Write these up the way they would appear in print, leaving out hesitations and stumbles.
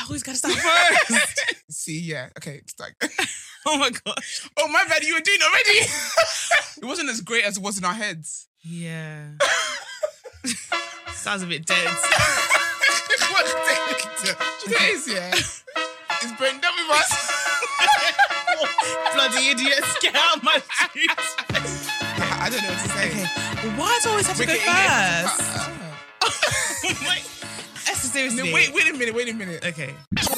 always gotta start first. See, yeah. Okay, it's like... Oh my gosh. Oh, my bad, you were doing already. It wasn't as great as it was in our heads. Yeah. Sounds a bit dead. What dead? Do you know what it is, yeah? It's brain done with us. Bloody idiots, get out of my street. I don't know what to say. Okay. Well, why do I always have to go first? Oh my... Esther, seriously. No, wait a minute. Okay.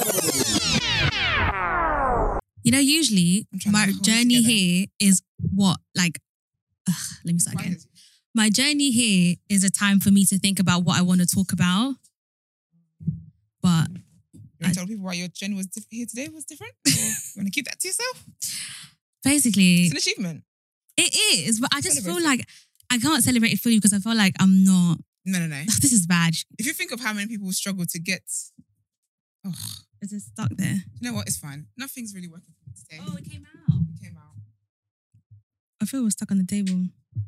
You know, usually my journey here is what? Like, let me start again. My journey here is a time for me to think about what I want to talk about. But you want to tell people why your journey was here today was different? Or you want to keep that to yourself? Basically, It's an achievement. it is. But I just feel like I can't celebrate it fully because I feel like I'm not. No. This is bad. If you think of how many people struggle to get... Oh, Is it stuck there? you know what? It's fine. Nothing's really working for me today. Oh, it came out. It came out. I feel it was stuck on the table.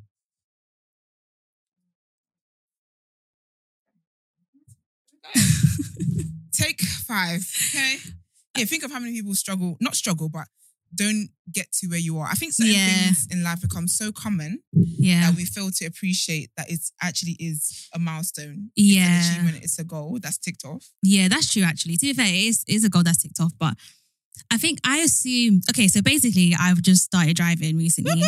Take 5, okay? Yeah, think of how many people not struggle, but don't get to where you are. I think certain things in life become so common that we fail to appreciate that it actually is a milestone. It's an achievement, it's a goal that's ticked off. Yeah, that's true actually. To be fair, it is a goal that's ticked off, but I think I assumed, okay, so basically I've just started driving recently.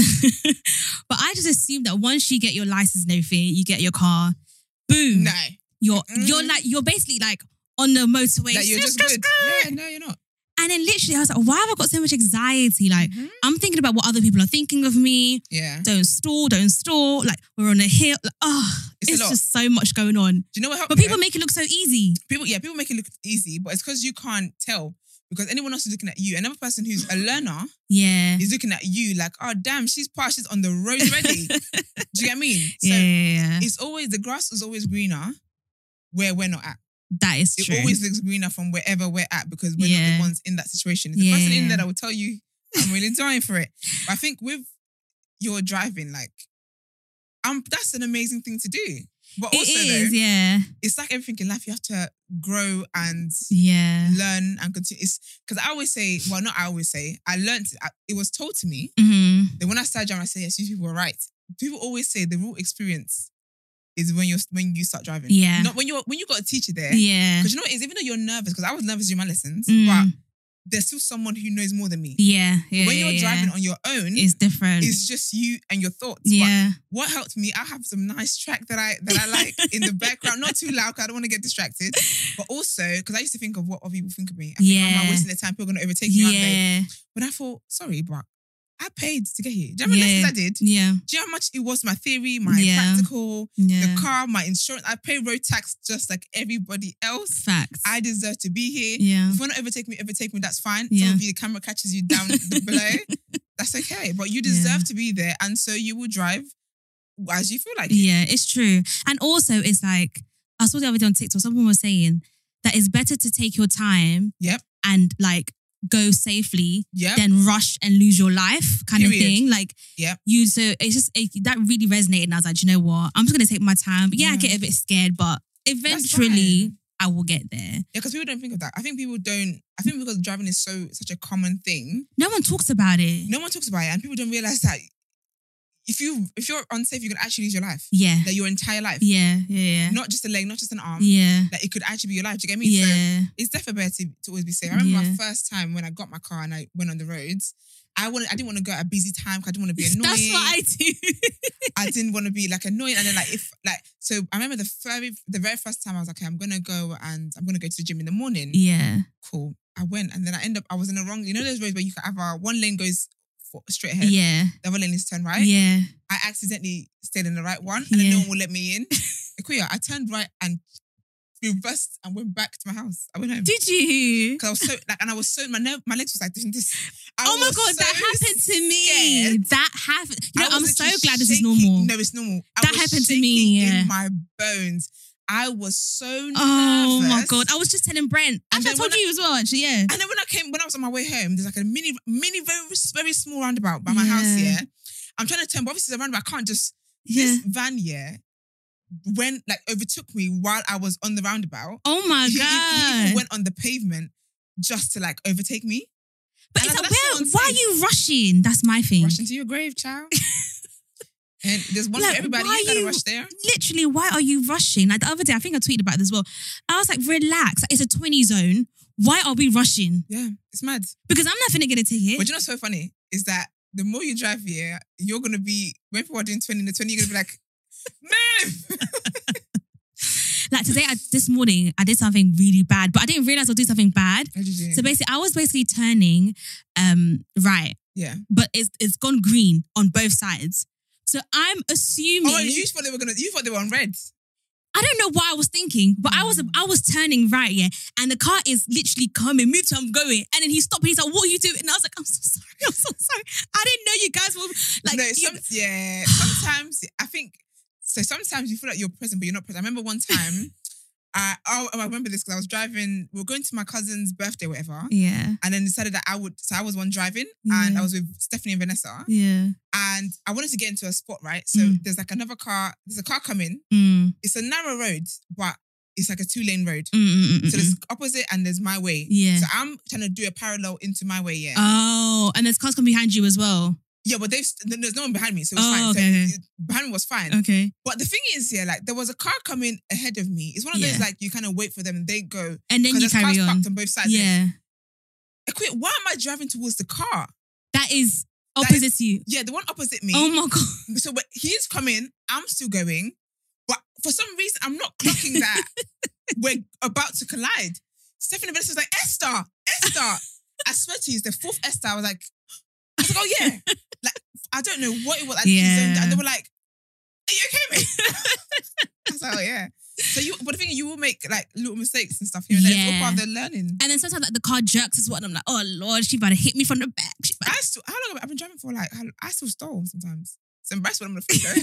But I just assumed that once you get your license and everything, you get your car, boom. No. You're basically like on the motorway. That you're just good. Yeah, no, you're not. And then literally I was like, why have I got so much anxiety? Like, I'm thinking about what other people are thinking of me. Yeah. Don't stall. Like, we're on a hill. Like, it's just so much going on. Do you know what helped? But people make it look so easy. People make it look easy, but it's because you can't tell. Because anyone else is looking at you. Another person who's a learner is looking at you like, oh, damn, she's passed. She's on the road already. Do you get what I mean? So it's always, the grass is always greener where we're not at. That is true. It always looks greener from wherever we're at because we're not the ones in that situation. It's the person in there that will tell you, I'm really dying for it. But I think with your driving, like, that's an amazing thing to do. But also, it's like everything in life. You have to grow and learn and continue. Because I always say, well, not I always say, I learned, it was told to me that when I started driving, I say, yes, these people were right. People always say the real experience is when you start driving. Yeah. Not when you got a teacher there. Yeah. Because you know what it is, even though you're nervous, because I was nervous during my lessons, but there's still someone who knows more than me. Yeah. When you're driving on your own, it's different. It's just you and your thoughts. Yeah. But what helped me, I have some nice track that I like in the background. Not too loud because I don't want to get distracted. But also, because I used to think of what other people think of me. I think I'm not wasting their time. People are going to overtake me, aren't they? But I thought, sorry, but I paid to get here. Do you know how many lessons I did? Yeah. Do you know how much it was? My theory, my practical, the car, my insurance. I pay road tax just like everybody else. Facts. I deserve to be here. Yeah. If you want to overtake me, that's fine. Some of you, the camera catches you down below. That's okay. But you deserve to be there. And so you will drive as you feel like it. Yeah, it's true. And also, it's like, I saw the other day on TikTok, someone was saying that it's better to take your time and like, go safely, then rush and lose your life kind of thing. Like, so it's just, that really resonated. And I was like, you know what? I'm just going to take my time. But I get a bit scared, but eventually I will get there. Yeah, because people don't think of that. I think because driving is such a common thing. No one talks about it. And people don't realize that if you're unsafe, you can actually lose your life. Yeah. Like your entire life. Yeah. Not just a leg, not just an arm. Yeah. Like it could actually be your life. Do you get me? Yeah. So it's definitely better to always be safe. I remember my first time when I got my car and I went on the roads. I didn't want to go at a busy time because I didn't want to be annoying. That's what I do. I didn't want to be like annoying. And then so I remember the very first time I was like, okay, I'm going to go to the gym in the morning. Yeah. Cool. I went and then I was in the wrong, you know those roads where you can have one lane goes straight ahead. Yeah. The other lane is turn right. Yeah. I accidentally stayed in the right one and then no one will let me in. I turned right and reversed and went back to my house. I went home. Did you? Because I was so my legs was like this. Oh my God, that happened to me. Scared. That happened. You know, I'm so glad this is normal. No, it's normal. That happened to me. In my bones. I was so nervous. Oh my God. I was just telling Brent. Actually, I told you as well, actually, yeah. And then when I was on my way home, there's like a mini, very, very small roundabout by my house here. I'm trying to turn, but obviously it's a roundabout. I can't just, this van here, overtook me while I was on the roundabout. Oh my God. He even went on the pavement just to like overtake me. But it's like, why are you rushing? That's my thing. Rushing to your grave, child. And there's one for everybody. You gotta rush there. Literally, why are you rushing? Like the other day, I think I tweeted about it as well. I was like, relax. It's a 20 zone. Why are we rushing? Yeah, it's mad. Because I'm not finna get a ticket. But you know what's so funny? Is that the more you drive here, you're gonna be, when people are doing 20 in the 20, you're gonna be like, move! Like today, this morning, I did something really bad, but I didn't realize I was doing something bad. What did you do? So basically, I was turning right. Yeah. But it's gone green on both sides. So I'm assuming. Oh, you thought they were on red. I don't know what I was thinking, but I was turning right, yeah, and the car is literally coming, move to I'm going, and then he stopped and he's like, "What are you doing?" And I was like, I'm so sorry. I didn't know you guys were like. No, sometimes I think so. Sometimes you feel like you're present, but you're not present. I remember one time. I remember this because I was driving. We were going to my cousin's birthday, or whatever. Yeah. And then decided that I would. So I was one driving, and I was with Stephanie and Vanessa. Yeah. And I wanted to get into a spot, right? So there's like another car. There's a car coming. It's a narrow road, but it's like a 2-lane road. So there's opposite and there's my way. Yeah. So I'm trying to do a parallel into my way. Yeah. Oh, and there's cars coming behind you as well. Yeah, but there's no one behind me, so it was fine. Okay. So behind me was fine. Okay. But the thing is, yeah, like there was a car coming ahead of me. It's one of those like you kind of wait for them and they go, and then you carry cars on. Parked on both sides. Yeah. Why am I driving towards the car? That is opposite to you. Yeah, the one opposite me. Oh my God. So he's coming, I'm still going, but for some reason I'm not clocking that we're about to collide. Stephanie Vanessa was like, Esther. I swear to you, it's the fourth Esther. I was like, oh yeah. Like, I don't know what it was. And they were like, are you okay, mate? I was like, oh yeah. So but the thing is, you will make like little mistakes and stuff here and there. It's all part of the learning. And then sometimes like the car jerks as well. And I'm like, oh Lord, she about to hit me from the back. How long have I been driving for? Like, I still stole sometimes. It's embarrassing when I'm going to figure.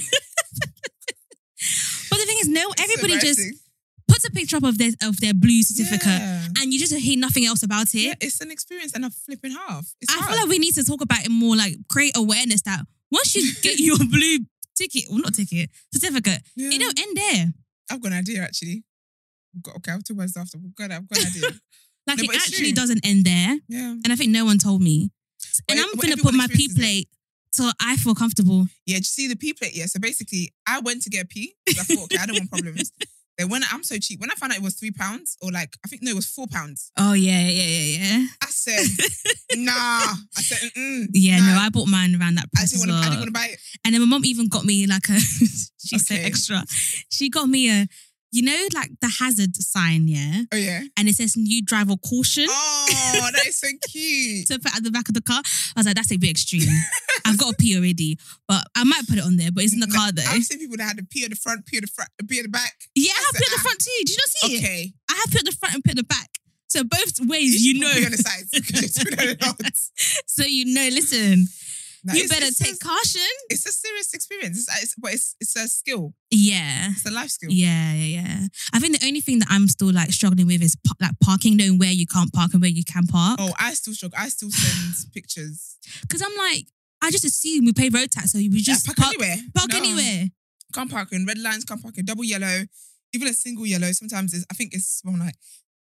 But the thing is, everybody just puts a picture up of their blue certificate and you just hear nothing else about it. Yeah, it's an experience and a flipping half. I feel like we need to talk about it more, like create awareness that once you get your blue certificate, it don't end there. I've got an idea actually. Okay, I'll talk about this after. I've got an idea. Like it actually doesn't end there. Yeah. And I think no one told me. And I'm going to put my P plate so I feel comfortable. Yeah, do you see the P plate? Yeah, so basically I went to get a P because I thought, okay, I don't want problems. Then I'm so cheap. When I found out it was £3 or like, I think, no, it was £4. Oh, yeah. I said, nah. I said, yeah, nah. No, I bought mine around that price I didn't want to buy it. And then my mom even got me like she said extra. She got me like the hazard sign, yeah? Oh, yeah. And it says new driver caution. Oh, that is so cute. To put at the back of the car. I was like, that's a bit extreme. I've got a P already, but I might put it on there, but it's in the car though. I've seen people that had a P at the front, P at the back. Yeah, I have P at the front too. Did you not see it? Okay. I have P at the front and P at the back. So both ways, you know. P on the sides. So listen. No, you better take caution. It's a serious experience. It's a skill. Yeah. It's a life skill. Yeah. I think the only thing that I'm still like struggling with is like parking, knowing where you can't park and where you can park. Oh, I still struggle. I still send pictures. Because I'm like, I just assume we pay road tax, so we just park anywhere. Park anywhere. Can't park in red lines, can't park in double yellow, even a single yellow. Sometimes I think it's from like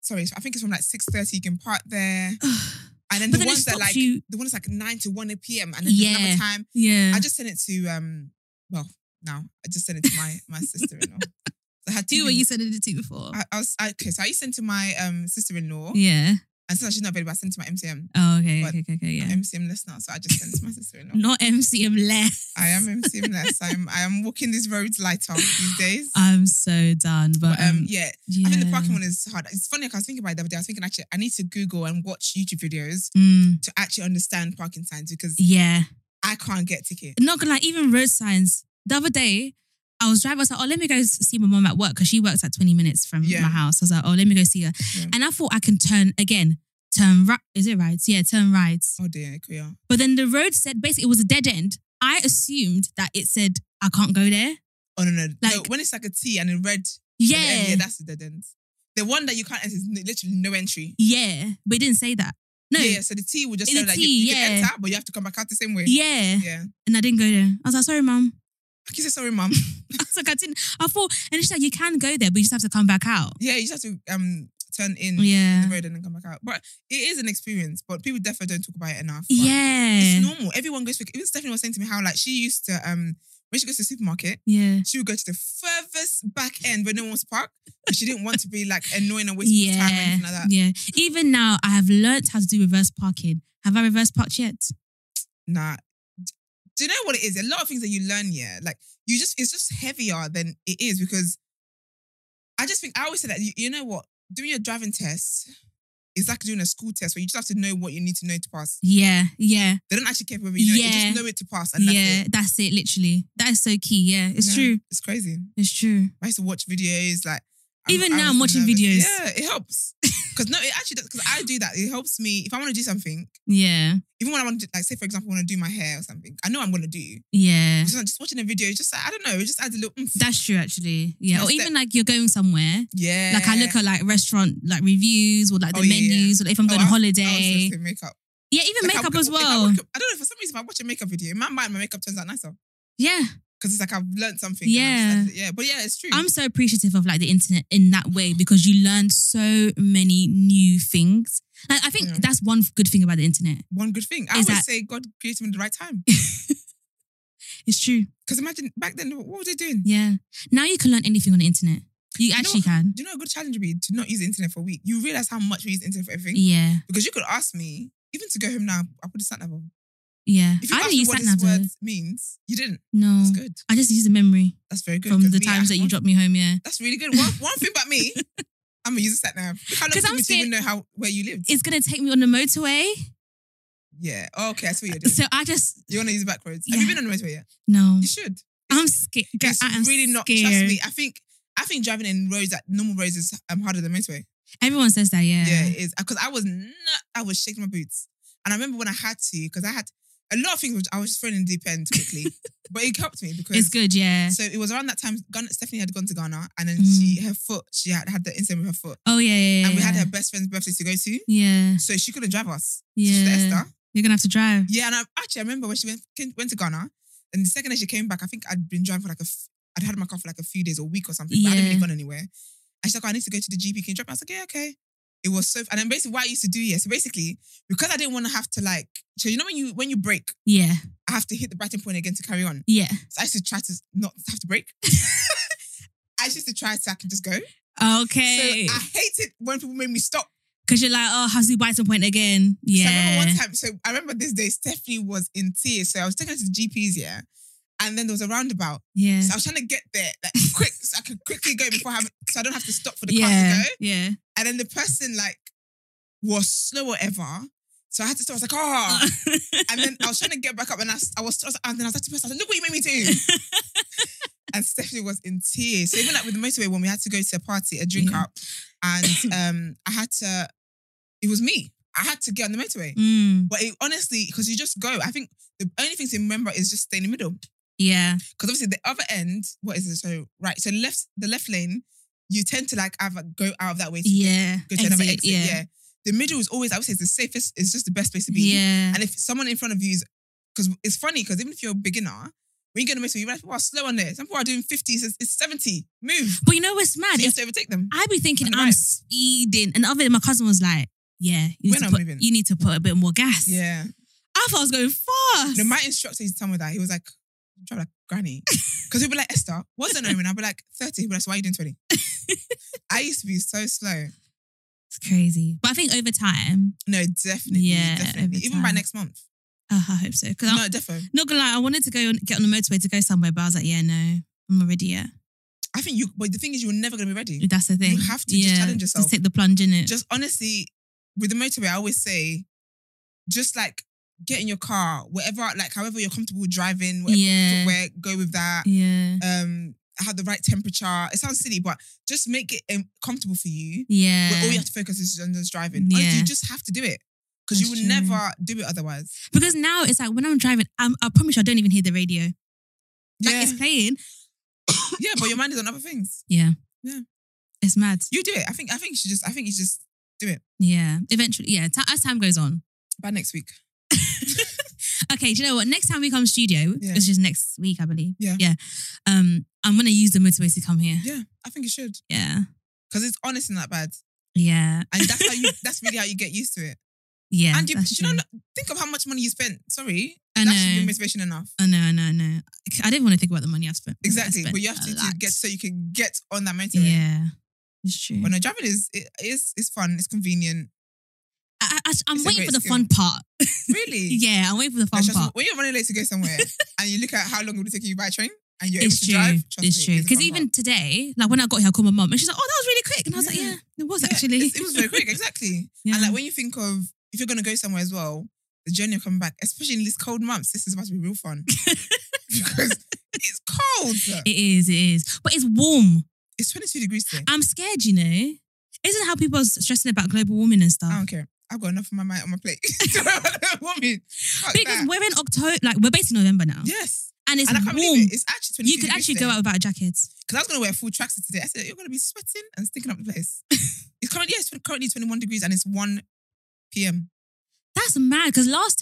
6:30 you can park there. And then the ones that like the one that's like 9 to 1 p.m. and then there's another time. Yeah. I just sent it to I just sent it to my sister-in-law. So I had who were you sending it to before? So I used to send to my sister-in-law. Yeah. And since she's not available, I sent it to my MCM. Oh, okay, yeah. MCM less now, so I just sent it to my sister-in-law. Not MCM less. I am MCM less. I am walking these roads lighter these days. I'm so done. But I think the parking one is hard. It's funny because I was thinking about it the other day. I was thinking actually I need to Google and watch YouTube videos to actually understand parking signs because I can't get ticket. Not gonna lie, even road signs. The other day, I was driving. I was like, let me go see my mom at work because she works at 20 minutes from my house. I was like, let me go see her. Yeah. And I thought I can turn right. Is it rights? Yeah, turn rights. Oh dear, yeah. But then the road said basically it was a dead end. I assumed that it said I can't go there. Oh no. Like, no, when it's like a T and in red. Yeah, that's the dead end. The one that you can't enter is literally no entry. Yeah, but it didn't say that. No. Yeah, so the T will just say that you can enter, but you have to come back out the same way. Yeah. And I didn't go there. I was like, sorry, mom. Can you say sorry, mum? I was like, I thought, and she's like, you can go there, but you just have to come back out. Yeah, you just have to turn in the road and then come back out. But it is an experience, but people definitely don't talk about it enough. It's normal. Everyone goes through it. Even Stephanie was saying to me how like she used to when she goes to the supermarket, she would go to the furthest back end where no one wants to park. And she didn't want to be like annoying and wasting time or anything like that. Yeah. Even now, I have learnt how to do reverse parking. Have I reverse parked yet? Nah. Do you know what it is? A lot of things that you learn, like it's just heavier than it is because I just think, I always say that, you know what? Doing your driving test is like doing a school test where you just have to know what you need to know to pass. Yeah. They don't actually care whether you know it. You just know it to pass and that's it, literally. That is so key, it's true. It's crazy. It's true. I used to watch videos like... Even now I'm watching videos. Yeah, it helps. Because no, it actually does. Because I do that. It helps me if I want to do something. Yeah. Even when I want to, like, say for example, I want to do my hair or something. I know I'm going to do. Yeah. So just watching a video, it's just like, I don't know, it just adds a little oomph. That's true, actually. Yeah. Or even like you're going somewhere. Yeah. Like I look at like restaurant like reviews or like the menus or if I'm going on holiday. I was makeup. Yeah, even like makeup as well. I don't know, for some reason, if I watch a makeup video, in my mind, my makeup turns out nicer. Yeah. Because it's like I've learned something. Yeah. But yeah, it's true. I'm so appreciative of like the internet in that way because you learn so many new things. Like I think that's one good thing about the internet. One good thing. I always say God created me at the right time. It's true. Because imagine back then, what were they doing? Yeah. Now you can learn anything on the internet. You actually can. Do you know a good challenge would be to not use the internet for a week? You realise how much we use the internet for everything? Yeah. Because you could ask me, even to go home now, I put the sat nav on. Yeah. If you ask me what this word means, you didn't. No. That's good. I just use the memory. That's very good. From the times that you dropped me home, That's really good. One thing about me, I'm going to use the sat nav. How long does it even know where you lived? It's going to take me on the motorway. Yeah. Oh, okay, I see what you're doing. So you want to use the back roads. Have you been on the motorway yet? No. You should. I'm scared. It's really not. Trust me. I think driving in normal roads is harder than motorway. Everyone says that, yeah. Yeah, it is. Because I was shaking my boots. And I remember when I had to, because I had a lot of things which I was just thrown in the deep end quickly. But it helped me because... It's good, yeah. So it was around that time, Stephanie had gone to Ghana and then she had the incident with her foot. Oh, yeah. And we had her best friend's birthday to go to. Yeah. So she couldn't drive us. Yeah. So Esther. You're going to have to drive. Yeah, and I remember when she went to Ghana and the second day she came back, I think I'd been driving for I'd had my car for like a few days or a week or something, but I hadn't really gone anywhere. And she's like, I need to go to the GP, can you drop me? I was like, yeah, okay. It was so, and then basically what I used to do, so basically, because I didn't want to have to so you know when you brake, I have to hit the braking point again to carry on. Yeah. So I used to try to not have to brake. I used to try so I can just go. Okay. So I hated when people made me stop. Because you're like, oh, how's the biting point again? Yeah. So I remember one time, I remember this day, Stephanie was in tears. So I was taking her to the GPs, and then there was a roundabout. Yeah. So I was trying to get there quick so I could quickly go so I don't have to stop for the car to go. Yeah. And then the person was slow or ever. So I had to stop. I was like, oh. And then I was trying to get back up and then I was like to the person, I was like, look what you made me do. And Stephanie was in tears. So even with the motorway when we had to go to a party, a drink up, and it was me. I had to get on the motorway. But honestly, because you just go, I think the only thing to remember is just stay in the middle. Yeah. Because obviously the other end, what is it? So, right. So the left lane, you tend to either go out of that way to go to another exit. Yeah. The middle is always, I would say, it's the safest, it's just the best place to be. Yeah. And if someone in front of you is, because it's funny, because even if you're a beginner, when you get on the motorway, you realize people are slow on there. Some people are doing 50, it's 70. Move. But you know what's mad? So you have to overtake them. I'd be thinking I'm speeding. And the other day, my cousin was like, yeah, you need to put a bit more gas. Yeah. I thought I was going fast. No, my instructor used to tell me that. He was like, drive like granny. Because he'd be like, Esther, what's the number? I'd be like, 30. He'd be like, so why are you doing 20? I used to be so slow. It's crazy. But I think over time. No, definitely. Yeah, definitely. Even by next month. I hope so. No, definitely. Not gonna lie, I wanted to get on the motorway to go somewhere, but I was like, yeah, no, I'm not ready yet. I think but the thing is, you're never going to be ready. That's the thing. You have to just challenge yourself. Just take the plunge in it. Just honestly, with the motorway, I always say, just get in your car, however you're comfortable driving, whatever, go with that. Yeah. Have the right temperature. It sounds silly, but just make it comfortable for you. Yeah. Where all you have to focus is on just driving. Yeah. Honestly, you just have to do it. Because you would never do it otherwise. Because now it's like when I'm driving, I promise you I don't even hear the radio. It's playing. Yeah, but your mind is on other things. Yeah. Yeah. It's mad. You do it. I think you should just do it. Yeah. Eventually, yeah. As time goes on. By next week. Okay, do you know what? Next time we come studio, which is next week, I believe. Yeah. I'm gonna use the motorway to come here. Yeah, I think you should. Yeah. Because it's honestly not bad. Yeah. And that's really how you get used to it. Yeah. And think of how much money you spent. Sorry. I that know. should be motivation enough. I know. I didn't want to think about the money I've spent. Exactly. But you have to get so you can get on that motorway. Yeah. It's true. But no, driving is fun. It's convenient. I'm waiting for the fun part. Really? Yeah, I'm waiting for the fun part. When you're running late to go somewhere and you look at how long it would take you by train and you're it's able to drive, it's true. Because even today, like when I got here, I called my mum and she's like, "Oh, that was really quick," and I was like, "Yeah, it was actually. It was very quick, exactly." And like when you think of if you're gonna go somewhere as well, the journey of coming back, especially in these cold months, this is about to be real fun because it's cold. It is, but it's warm. It's 22 degrees today. I'm scared, you know. Isn't how people are stressing about global warming and stuff? I don't care. I've got enough on my plate. Because we're in October, like we're basically November now. Yes. And it's I can't warm. believe it. It's actually 22 You could actually go out without jackets. Because I was going to wear a full tracksuit today. I said, you're going to be sweating and stinking up the place. It's currently 21 degrees and it's 1 p.m. That's mad. Because this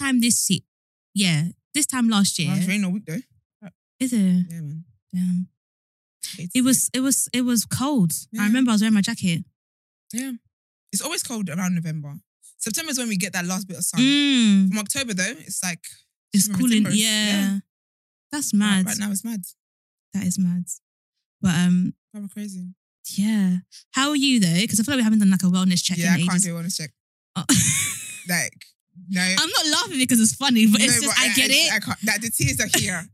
time last year. Well, it's raining all week though. Is it? Yeah, man. Damn. It was cold. Yeah. I remember I was wearing my jacket. Yeah. It's always cold around November. September is when we get that last bit of sun. From October though, it's like it's cooling. Yeah. That's mad. Right now it's mad. That is mad. But I'm crazy. Yeah. How are you though? Because I feel like we haven't done like a wellness check. Yeah, I can't do a wellness check. Oh. Like, no. I'm not laughing because it's funny, but it's just I get it. I can't. That the tears are here.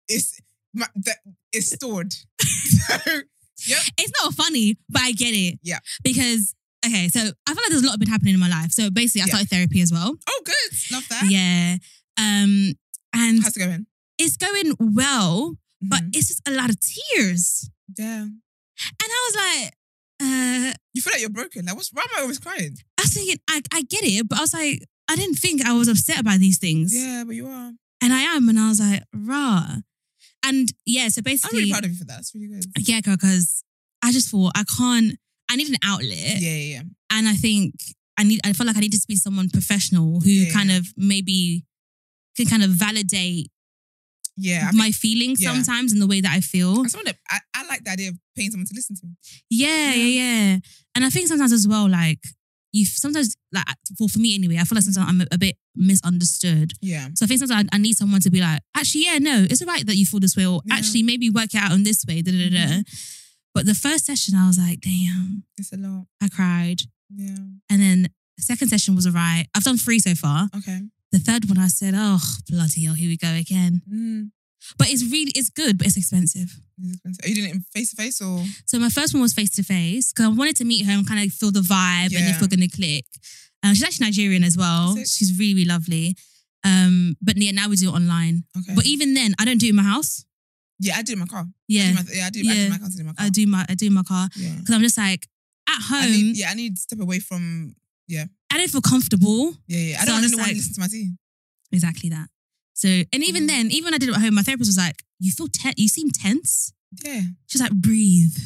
It's stored. So, yep. It's not funny, but I get it. Yeah. Because okay, so I feel like there's a lot been happening in my life. So basically, I started therapy as well. Oh, good. Love that. Yeah. And how's it going? It's going well, but it's just a lot of tears. Yeah. And I was like, you feel like you're broken. Like, why am I always crying? I was thinking, I get it, but I was like, I didn't think I was upset about these things. Yeah, but you are. And I am, and I was like, rah. And yeah, so basically, I'm really proud of you for that. That's really good. Yeah, girl, because I just thought I need an outlet. Yeah. And I think I feel like I need to speak to someone professional who kind of maybe can kind of validate my feelings sometimes in the way that I feel. I like the idea of paying someone to listen to me. Yeah. And I think sometimes as well, like, sometimes, like, for me anyway, I feel like sometimes I'm a bit misunderstood. Yeah. So I think sometimes I need someone to be like, actually, yeah, no, it's all right that you feel this way, or actually maybe work it out in this way, But the first session, I was like, damn. It's a lot. I cried. Yeah. And then the second session was all right. I've done 3 so far. Okay. The third one, I said, oh, bloody hell, here we go again. But it's good, but it's expensive. Are you doing it face-to-face or? So my first one was face-to-face because I wanted to meet her and kind of feel the vibe and if we're going to click. She's actually Nigerian as well. She's really, really lovely. But yeah, now we do it online. Okay. But even then, I don't do it in my house. Yeah, I do it in my car. Yeah. I do my content in my car. I do my car. Yeah. Because I'm just like, at home. I need to step away from, I don't feel comfortable. Yeah. I don't want anyone to listen to my tea. Exactly that. So, and even then, even when I did it at home, my therapist was like, you seem tense. Yeah. She's like, breathe.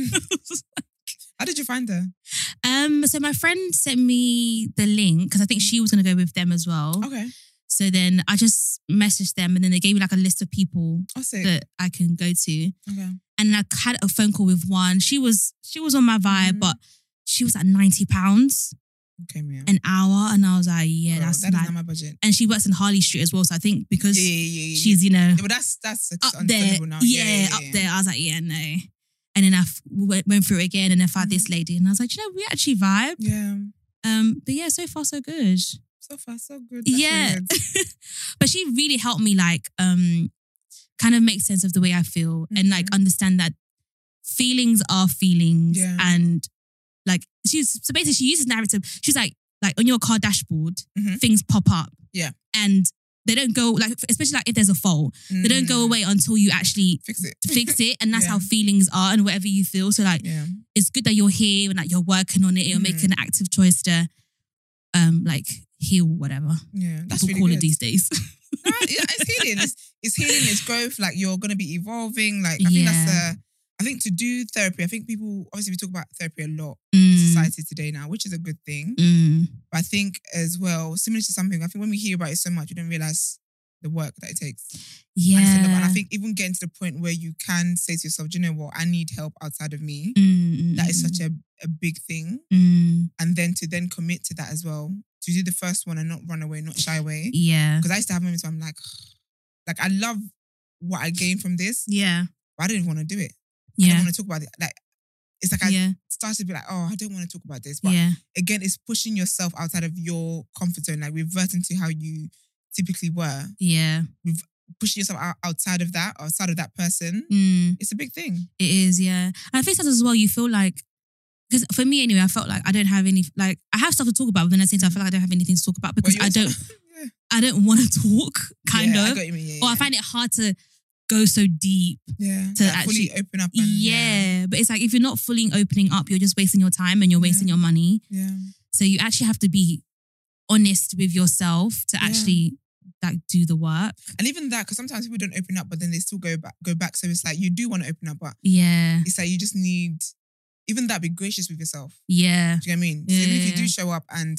How did you find her? So my friend sent me the link because I think she was going to go with them as well. Okay. So then I just messaged them and then they gave me like a list of people that I can go to. Okay. And I had a phone call with one. She was on my vibe, but she was at £90. Okay, man. An hour, and I was like, that's not my budget. And she works in Harley Street as well, so I think because she's but that's up there now. Yeah, up there. I was like, no. And then I went through it again, and I found this lady, and I was like, we actually vibe. Yeah. But yeah, so far so good. So far so good. That's yeah. Really good. But she really helped me like kind of make sense of the way I feel and like understand that feelings are feelings and like she uses narrative. She's like on your car dashboard, things pop up. Yeah. And they don't go like, especially like if there's a fault, they don't go away until you actually fix it. And that's how feelings are and whatever you feel. So like, it's good that you're here and like you're working on it. You're making an active choice to like heal whatever. Yeah. That's people really call good. it these days. No, it's healing. It's healing. It's growth. Like you're going to be evolving. Like I think that's I think to do therapy, I think people, obviously we talk about therapy a lot in society today now, which is a good thing. But I think as well, similar to something, I think when we hear about it so much, we don't realize the work that it takes. Yeah. And I think even getting to the point where you can say to yourself, do you know what? I need help outside of me. That is such a big thing. And then to then commit to that as well. To do the first one and not run away, not shy away. Yeah. Because I used to have moments where I'm like I love what I gained from this. Yeah. But I didn't want to do it. Yeah. I don't want to talk about it. Like, it's like I started to be like, oh, I don't want to talk about this. But again, it's pushing yourself outside of your comfort zone. Like, reverting to how you typically were. Yeah. Pushing yourself outside of that person. It's a big thing. It is, yeah. And I think sometimes as well, you feel like, because for me anyway, I felt like I don't have any, like, I have stuff to talk about, but then at the same time, I feel like I don't have anything to talk about because I don't want to talk, kind of. I got what you mean, or I find it hard to go so deep. Yeah. To like actually fully open up. But it's like, if you're not fully opening up, you're just wasting your time and you're wasting your money. Yeah. So you actually have to be honest with yourself to actually like do the work. And even that, because sometimes people don't open up, but then they still go back. So it's like, you do want to open up, but it's like you just need, even that, be gracious with yourself. Yeah. Do you know what I mean? So even if you do show up and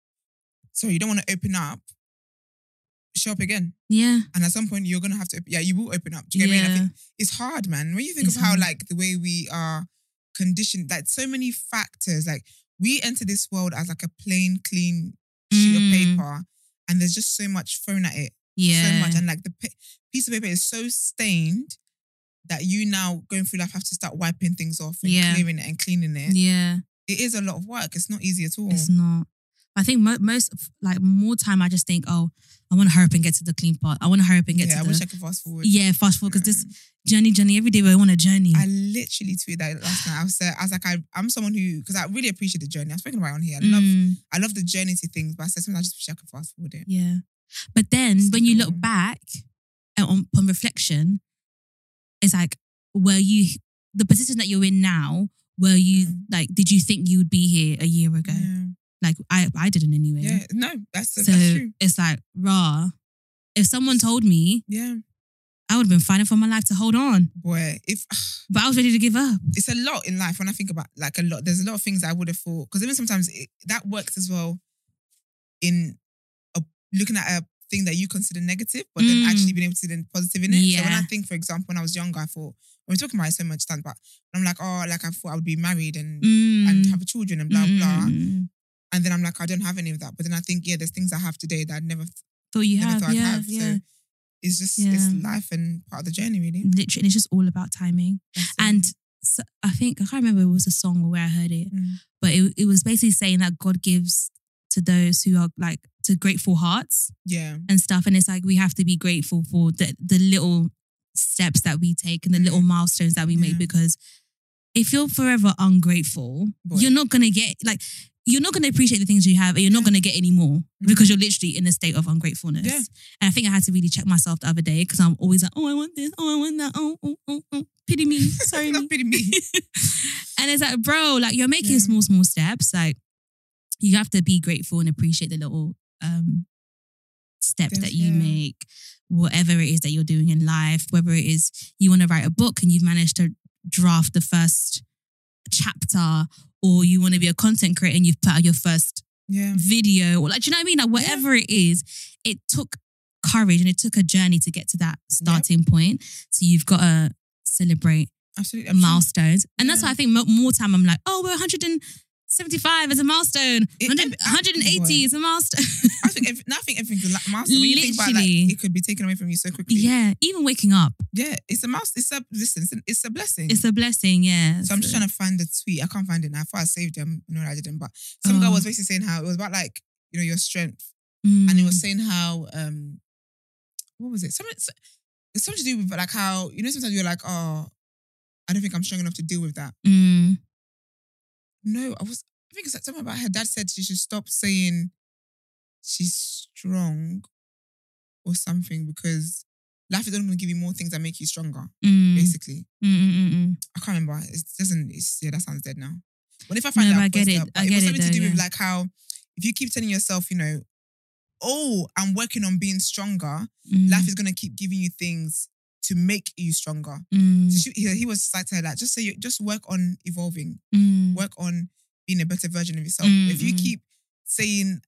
you don't want to open up, show up again. Yeah. And at some point you're going to have to, you will open up. Do you get what I mean? I think it's hard, man. When you think of how like the way we are conditioned, like so many factors, like we enter this world as like a plain, clean sheet of paper and there's just so much thrown at it. Yeah. So much. And like the piece of paper is so stained that you now going through life have to start wiping things off and clearing it and cleaning it. Yeah. It is a lot of work. It's not easy at all. It's not. I think more time I just think, oh, I want to hurry up and get to the clean part. I want to hurry up and get to I wish I could fast forward. Yeah, fast forward because this journey, every day I want a journey. I literally tweeted that last night. I was like, I'm someone who, because I really appreciate the journey. I've spoken about it on here. I love the journey to things, but I said sometimes I just wish I could fast forward it. Yeah. But then when you look back on reflection, it's like, the position that you're in now, like, did you think you would be here a year ago? Yeah. Like, I didn't anyway. Yeah, no, that's true. It's like, if someone told me, I would have been fighting for my life to hold on. Boy, but I was ready to give up. It's a lot in life when I think about like a lot. There's a lot of things I would have thought, because even sometimes that works as well in looking at a thing that you consider negative, but then actually being able to see the positive in it. Yeah. So when I think, for example, when I was younger, I thought, we're talking about it so much time, but I'm like, I thought I would be married and have children and blah, blah. And then I'm like, I don't have any of that. But then I think, there's things I have today that I never thought you have. I'd have. So it's just it's life and part of the journey, really. Literally, it's just all about timing. And so I think, I can't remember it was a song or where I heard it, but it was basically saying that God gives to those who are like, to grateful hearts. Yeah. And stuff. And it's like, we have to be grateful for the little steps that we take and the little milestones that we make, because if you're forever ungrateful, you're not going to get, like, you're not going to appreciate the things you have and you're not going to get any more because you're literally in a state of ungratefulness. Yeah. And I think I had to really check myself the other day because I'm always like, oh, I want this. Oh, I want that. Oh. Pity me. Sorry. Not pity me. And it's like, bro, like, you're making small steps. Like, you have to be grateful and appreciate the little steps that you make, whatever it is that you're doing in life, whether it is you want to write a book and you've managed to draft the first chapter, or you want to be a content creator and you've put out your first video, or like, do you know what I mean? Like, whatever it is, it took courage and it took a journey to get to that starting point. So you've got to celebrate milestones. And that's why I think more time I'm like, oh, we're 175 is a milestone. 180 is a milestone. I think everything's a milestone. When you think about, like, it could be taken away from you so quickly. Yeah, even waking up. Yeah, it's a milestone. It's a blessing. It's a blessing, yeah. So I'm just trying to find the tweet. I can't find it now. I thought I saved them. No, I didn't. But some guy was basically saying how it was about, like, your strength. And it was saying how, what was it? It's something to do with, like, how, sometimes you're like, oh, I don't think I'm strong enough to deal with that. No, I think it's like something about her dad said she should stop saying she's strong or something, because life is only going to give you more things that make you stronger, basically. I can't remember. That sounds dead now. But if I find out, I get it. It was something to do with, like, how if you keep telling yourself, oh, I'm working on being stronger, life is going to keep giving you things to make you stronger. So he was like to her, like, just work on evolving, work on being a better version of yourself. If you keep saying,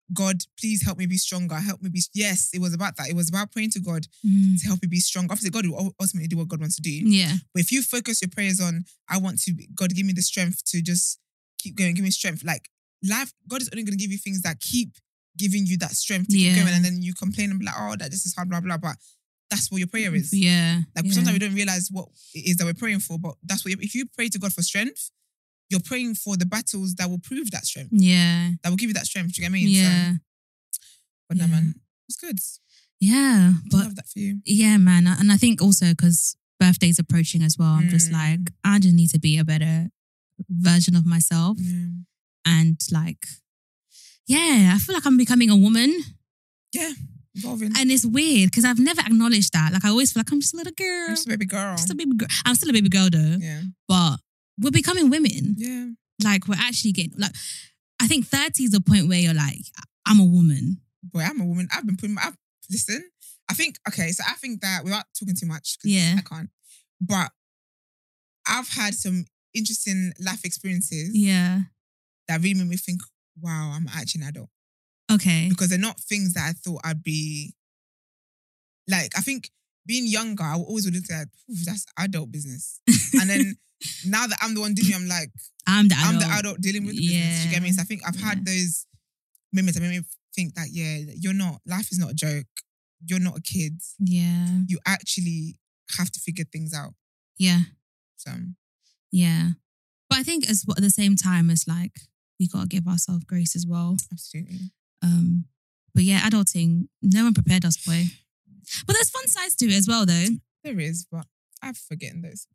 God, please help me be stronger. Help me be. Yes, it was about that. It was about praying to God to help me be strong. Obviously, God will ultimately do what God wants to do. Yeah. But if you focus your prayers on, God, give me the strength to just keep going. Give me strength. Like life, God is only going to give you things that keep giving you that strength to keep going. And then you complain and be like, oh, that this is hard, blah, blah, blah. That's what your prayer is. Yeah. Like sometimes we don't realize what it is that we're praying for, but that's what, if you pray to God for strength, you're praying for the battles that will prove that strength. Yeah. That will give you that strength. Do you get what I mean? Yeah. So, but no, man, it's good. Yeah. But I love that for you. Yeah, man. And I think also because birthday's approaching as well, I'm just like, I just need to be a better version of myself. And like, yeah, I feel like I'm becoming a woman. Yeah. Evolving. And it's weird because I've never acknowledged that. Like I always feel like I'm just a little girl. I'm just a baby girl. Just a baby girl. I'm still a baby girl though. Yeah. But we're becoming women. Yeah. Like we're actually getting like, I think 30 is the point where you're like, I'm a woman. Boy, I'm a woman. I've been putting listen, I think that without talking too much, because I can't, but I've had some interesting life experiences. Yeah. That really made me think, wow, I'm actually an adult. Okay. Because they're not things that I thought I'd be. Like, I think being younger, I always would look at, that's adult business. And then now that I'm the one doing it, I'm like, I'm the adult dealing with the business. You get me? So I think I've had those moments that made me think that, you're not, life is not a joke. You're not a kid. Yeah. You actually have to figure things out. Yeah. So. Yeah. But I think at the same time, it's like, we got to give ourselves grace as well. Absolutely. But yeah, adulting, no one prepared us, boy. But there's fun sides to it as well, though. There is, but I'm forgetting those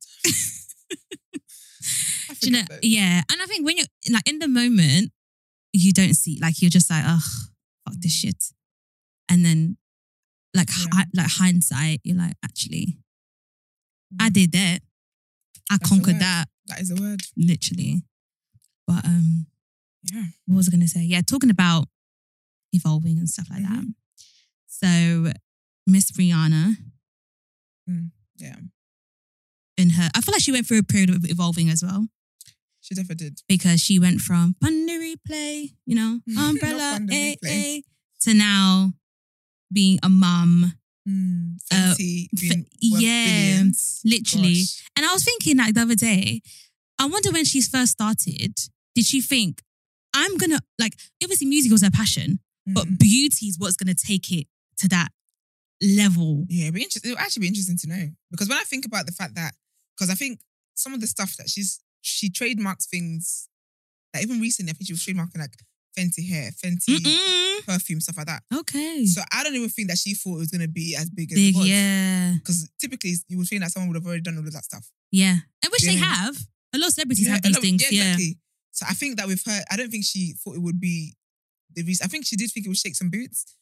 sometimes. Do you know, yeah. And I think when you're like in the moment, you don't see, like you're just like, ugh, fuck this shit. And then like hindsight, you're like, actually, I did that. That's conquered that. That is a word. Literally. But what was I going to say? Yeah, talking about evolving and stuff like that. So Miss Rihanna. Yeah. I feel like she went through a period of evolving as well. She definitely did. Because she went from Panda Replay, Umbrella, AA, to now being a mum. Fenty being billions. Literally. Gosh. And I was thinking like the other day, I wonder when she first started, did she think, I'm going to, like, obviously music was her passion, but beauty is what's going to take it to that level. Yeah, it'll actually be interesting to know. Because when I think about the fact that, because I think some of the stuff that she trademarks things, like even recently, I think she was trademarking like Fenty hair, Fenty perfume, stuff like that. Okay. So I don't even think that she thought it was going to be as big as it was. Yeah. Because typically you would think that someone would have already done all of that stuff. Yeah. I wish they have. A lot of celebrities have these things. Yeah, exactly. So I think that with her, I don't think she thought it would be the reason. I think she did think it would shake some boots.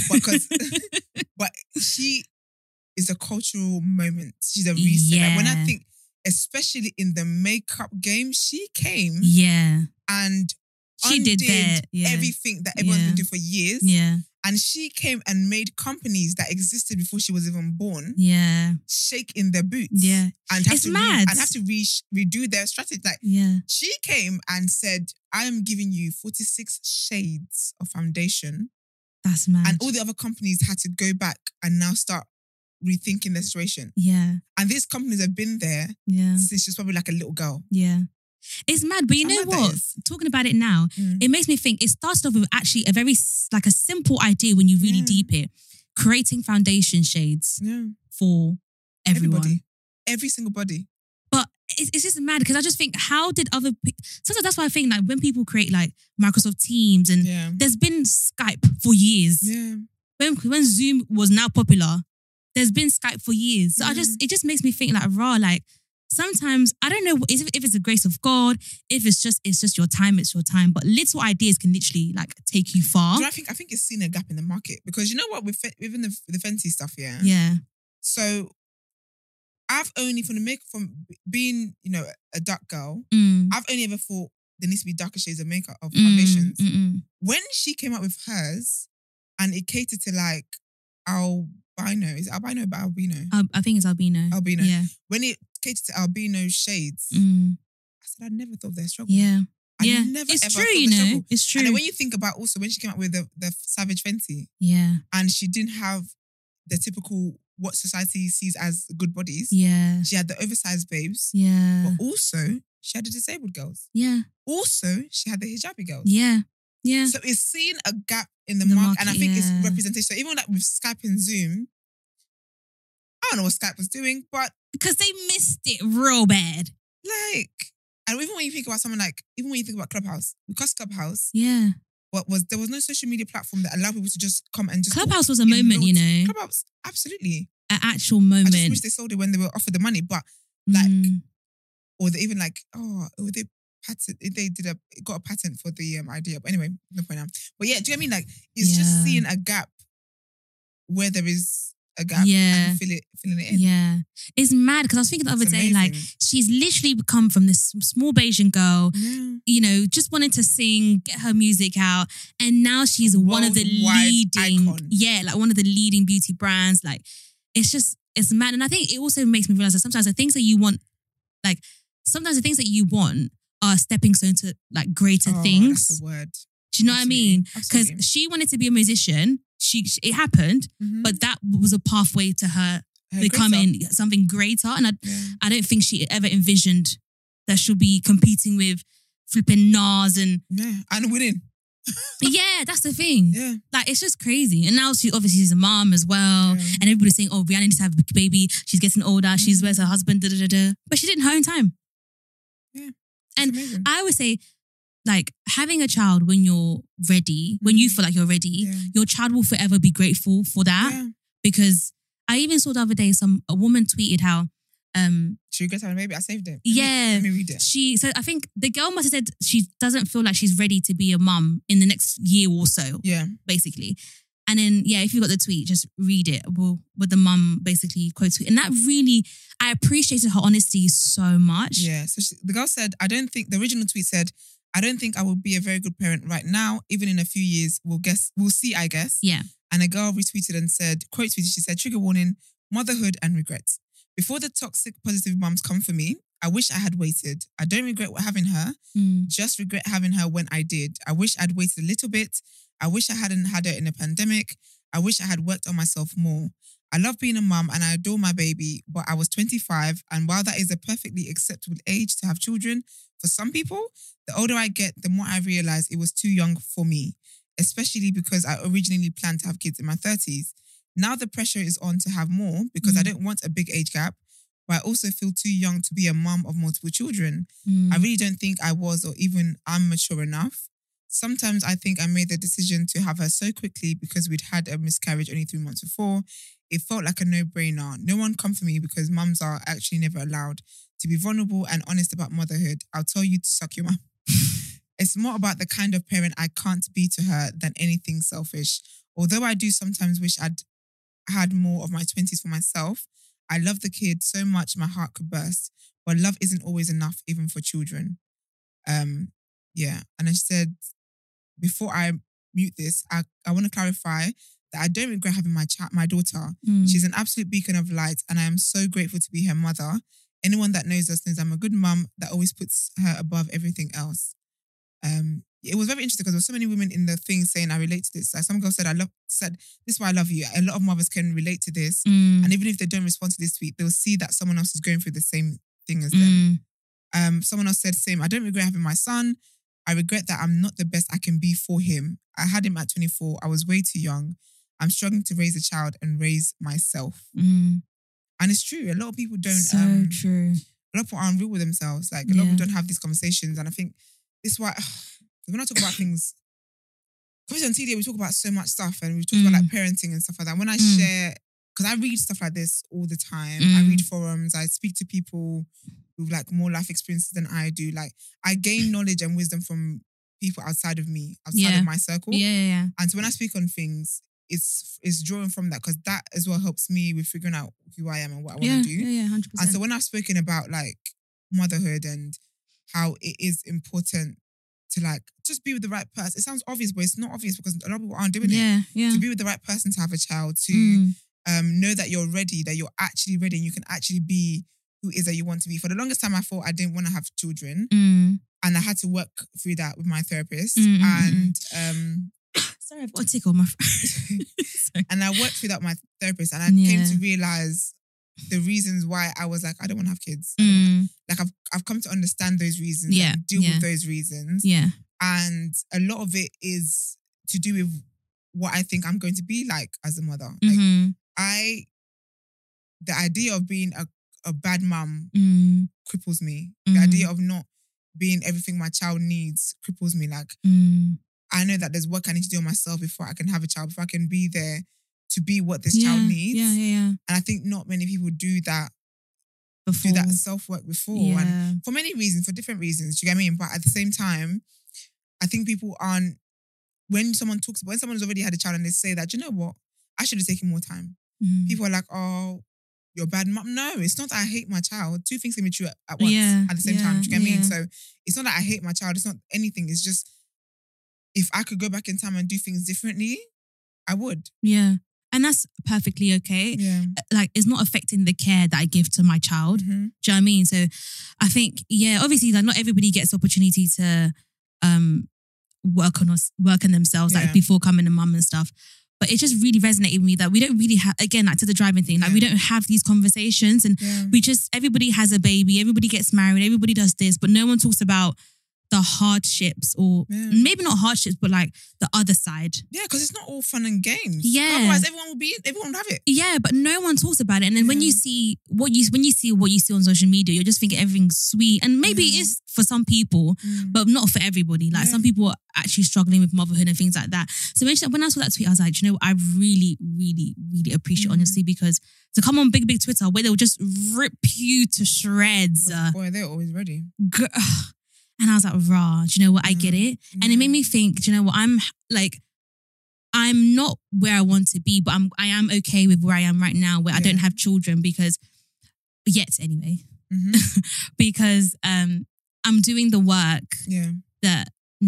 But she is a cultural moment. She's a reset. Yeah. Like when I think, especially in the makeup game, she came and she did that. Everything that everyone's been doing for years. Yeah. And she came and made companies that existed before she was even born shake in their boots. Yeah. And have to redo their strategy. Like, she came and said, I am giving you 46 shades of foundation. That's mad. And all the other companies had to go back and now start rethinking their situation. Yeah. And these companies have been there since she was probably like a little girl. Yeah. It's mad, but you know what? Talking about it now, it makes me think it started off with actually a very, like a simple idea when you really deep it. Creating foundation shades for everyone. Everybody. Every single body. But it's just mad because I just think, how did sometimes that's why I think like when people create like Microsoft Teams and there's been Skype for years. Yeah. When Zoom was now popular, there's been Skype for years. So it just makes me think like, sometimes, I don't know if it's the grace of God, if it's just your time, it's your time. But little ideas can literally like take you far. Do you know, I think it's seen a gap in the market because you know what, within the Fenty stuff, Yeah. So I've only from being, a dark girl, I've only ever thought there needs to be darker shades of makeup of foundations. When she came up with hers and it catered to like albino, is it albino or albino? I think it's albino. Albino. Yeah. When it catered to albino shades, I said, I never thought of their struggle. Yeah. Yeah, never it's ever true, felt you the know. struggle. It's true. And then when you think about also when she came out with the Savage Fenty, and she didn't have the typical what society sees as good bodies. Yeah. She had the oversized babes. Yeah. But also she had the disabled girls. Yeah. Also she had the hijabi girls. Yeah. Yeah. So it's seeing a gap in the market, and I think it's representation. So even like with Skype and Zoom, I don't know what Skype was doing, but because they missed it real bad. Like, and even when you think about someone like, even when you think about Clubhouse, because Clubhouse, there was no social media platform that allowed people to just come and just Clubhouse was a moment, you know. Clubhouse, absolutely, an actual moment. I just wish they sold it when they were offered the money, but like, or they even like, they got a patent for the idea. But anyway, no point now. But yeah, do you know what I mean? Like, it's just seeing a gap where there is a gap and filling it in. Yeah. It's mad because I was thinking the other day, like, she's literally come from this small Bayesian girl, you know, just wanted to sing, get her music out. And now she's one of the leading, one of the leading beauty brands. Like, it's mad. And I think it also makes me realize that sometimes the things that you want, are stepping stone to like greater things. That's the word. Do you know what I mean? Because she wanted to be a musician. It happened, but that was a pathway to her becoming something greater. And I don't think she ever envisioned that she'll be competing with flipping Nas and winning. Yeah, that's the thing. Yeah, like it's just crazy. And now she obviously she's a mom as well, and everybody's saying, "Oh, Rihanna needs to have a baby. She's getting older. She's with her husband." But she did in her own time. Yeah, and amazing. I always say, like, having a child when you're ready, when you feel like you're ready, your child will forever be grateful for that. Yeah. Because I even saw the other day a woman tweeted how she regrets having a baby. I saved it. Let me read it. So I think the girl must have said she doesn't feel like she's ready to be a mum in the next year or so. Yeah. Basically. And then, if you got the tweet, just read it. With the mum basically quote tweet. And that really, I appreciated her honesty so much. Yeah. So the girl said, the original tweet said, "I don't think I will be a very good parent right now. Even in a few years, we'll see, I guess." Yeah. And a girl retweeted and said, quote tweeted, she said, "Trigger warning, motherhood and regrets. Before the toxic positive mums come for me, I wish I had waited. I don't regret having her, just regret having her when I did. I wish I'd waited a little bit. I wish I hadn't had her in a pandemic. I wish I had worked on myself more. I love being a mum and I adore my baby, but I was 25, and while that is a perfectly acceptable age to have children, for some people, the older I get, the more I realize it was too young for me, especially because I originally planned to have kids in my 30s. Now the pressure is on to have more because I don't want a big age gap, but I also feel too young to be a mum of multiple children. I really don't think I was or even I'm mature enough. Sometimes I think I made the decision to have her so quickly because we'd had a miscarriage only 3 months before. It felt like a no-brainer. No one come for me because mums are actually never allowed to be vulnerable and honest about motherhood. I'll tell you to suck your mum." It's more about the kind of parent I can't be to her than anything selfish. Although I do sometimes wish I'd had more of my 20s for myself, I love the kid so much my heart could burst. But love isn't always enough, even for children. And I said, before I mute this, I want to clarify that I don't regret having my daughter. She's an absolute beacon of light, and I am so grateful to be her mother. Anyone that knows us knows I'm a good mum that always puts her above everything else. It was very interesting because there were so many women in the thing saying I relate to this. Like some girl said, this is why I love you. A lot of mothers can relate to this. And even if they don't respond to this tweet, they'll see that someone else is going through the same thing as them. Someone else said, same, I don't regret having my son. I regret that I'm not the best I can be for him. I had him at 24. I was way too young. I'm struggling to raise a child and raise myself. And it's true. A lot of people don't. True. A lot of people aren't real with themselves. Like a lot of people don't have these conversations. And I think this is why when I talk about things, because on TDA we talk about so much stuff and we talk about like parenting and stuff like that. When I share, because I read stuff like this all the time. I read forums. I speak to people with like more life experiences than I do. Like I gain knowledge and wisdom from people outside of me, outside of my circle. Yeah. And so when I speak on things, it's drawing from that because that as well helps me with figuring out who I am and what I want to do. Yeah, 100%. And so when I've spoken about like motherhood and how it is important to like just be with the right person. It sounds obvious, but it's not obvious because a lot of people aren't doing it. Yeah. To be with the right person to have a child, to know that you're ready, that you're actually ready and you can actually be who is that you want to be. For the longest time, I thought I didn't want to have children. And I had to work through that with my therapist. And sorry, I've got a tickle on my throat. And I worked through that with my therapist, and I came to realize the reasons why I was like, I don't want to have kids. I've come to understand those reasons and deal with those reasons. And a lot of it is to do with what I think I'm going to be like as a mother. Like the idea of being a bad mum cripples me. The idea of not being everything my child needs cripples me. Like I know that there's work I need to do on myself before I can have a child, before I can be there to be what this child needs. And I think not many people do that before. Do that self-work before. And for many reasons, for different reasons, do you get what I mean? But at the same time, I think people aren't, when someone's already had a child and they say that, you know what, I should have taken more time. People are like, oh, you're a bad mum. No, it's not that I hate my child. Two things can be true at once, at the same time. Do you get what I mean? So it's not that I hate my child. It's not anything. It's just, if I could go back in time and do things differently, I would. Yeah. And that's perfectly okay. Yeah. Like, it's not affecting the care that I give to my child. Do you know what I mean? So I think, obviously, like, not everybody gets the opportunity to work on themselves, like before becoming a mum and stuff. But it just really resonated with me that we don't really have, again, like to the driving thing, like we don't have these conversations, and we just, everybody has a baby, everybody gets married, everybody does this, but no one talks about the hardships, or maybe not hardships, but like the other side. Yeah, because it's not all fun and games. Yeah. Otherwise, everyone would have it. Yeah, but no one talks about it. And then when you see what you see on social media, you're just thinking everything's sweet. And maybe it is for some people, but not for everybody. Like some people are actually struggling with motherhood and things like that. So when I saw that tweet, I was like, you know what? I really, really, really appreciate honestly, because to come on big Twitter where they'll just rip you to shreds. Boy, they're always ready. And I was like, rah, do you know what? I get it. And it made me think, do you know what? I'm not where I want to be, but I am okay with where I am right now, where I don't have children yet anyway. Because I'm doing the work that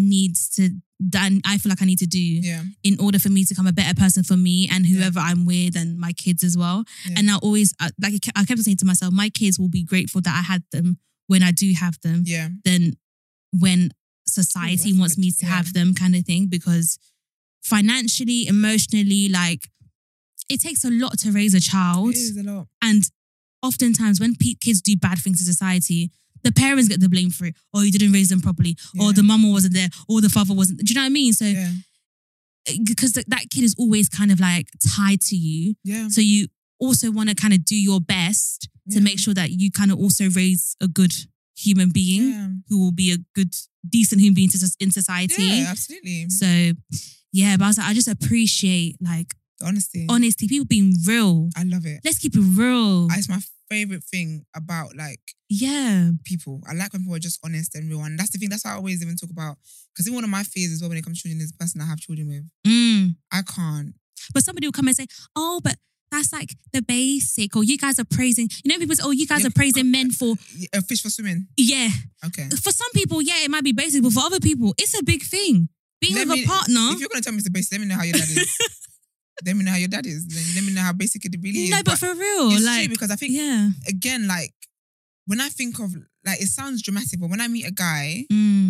I feel like I need to do in order for me to become a better person for me and whoever I'm with, and my kids as well. And I always, I kept saying to myself, my kids will be grateful that I had them when I do have them. Then when society wants me to have them, kind of thing, because financially, emotionally, like, it takes a lot to raise a child. It is a lot. And oftentimes when kids do bad things in society, the parents get the blame for it. Or you didn't raise them properly. Or the mama wasn't there. Or the father wasn't. Do you know what I mean? So, because that kid is always kind of like tied to you. Yeah. So you also want to kind of do your best to make sure that you kind of also raise a good human being who will be a good, decent human being in society. Yeah, absolutely. So, but I was like, I just appreciate like honesty, people being real. I love it. Let's keep it real. It's my favorite thing about like people. I like when people are just honest and real, and that's the thing. That's why I always even talk about, because one of my fears as well when it comes to children is the person I have children with. I can't. But somebody will come and say, "Oh, but that's like the basic," or you guys are praising, people say, "Oh, you guys are praising men for a fish for swimming." Yeah. Okay. For some people, it might be basic, but for other people, it's a big thing. Being with a partner. If you're going to tell me it's the basic, let me know how your dad is. Let me know how your dad is. Let me know how basic it really is. No, but for real. It's true, because I think, again, like, when I think of, like, it sounds dramatic, but when I meet a guy,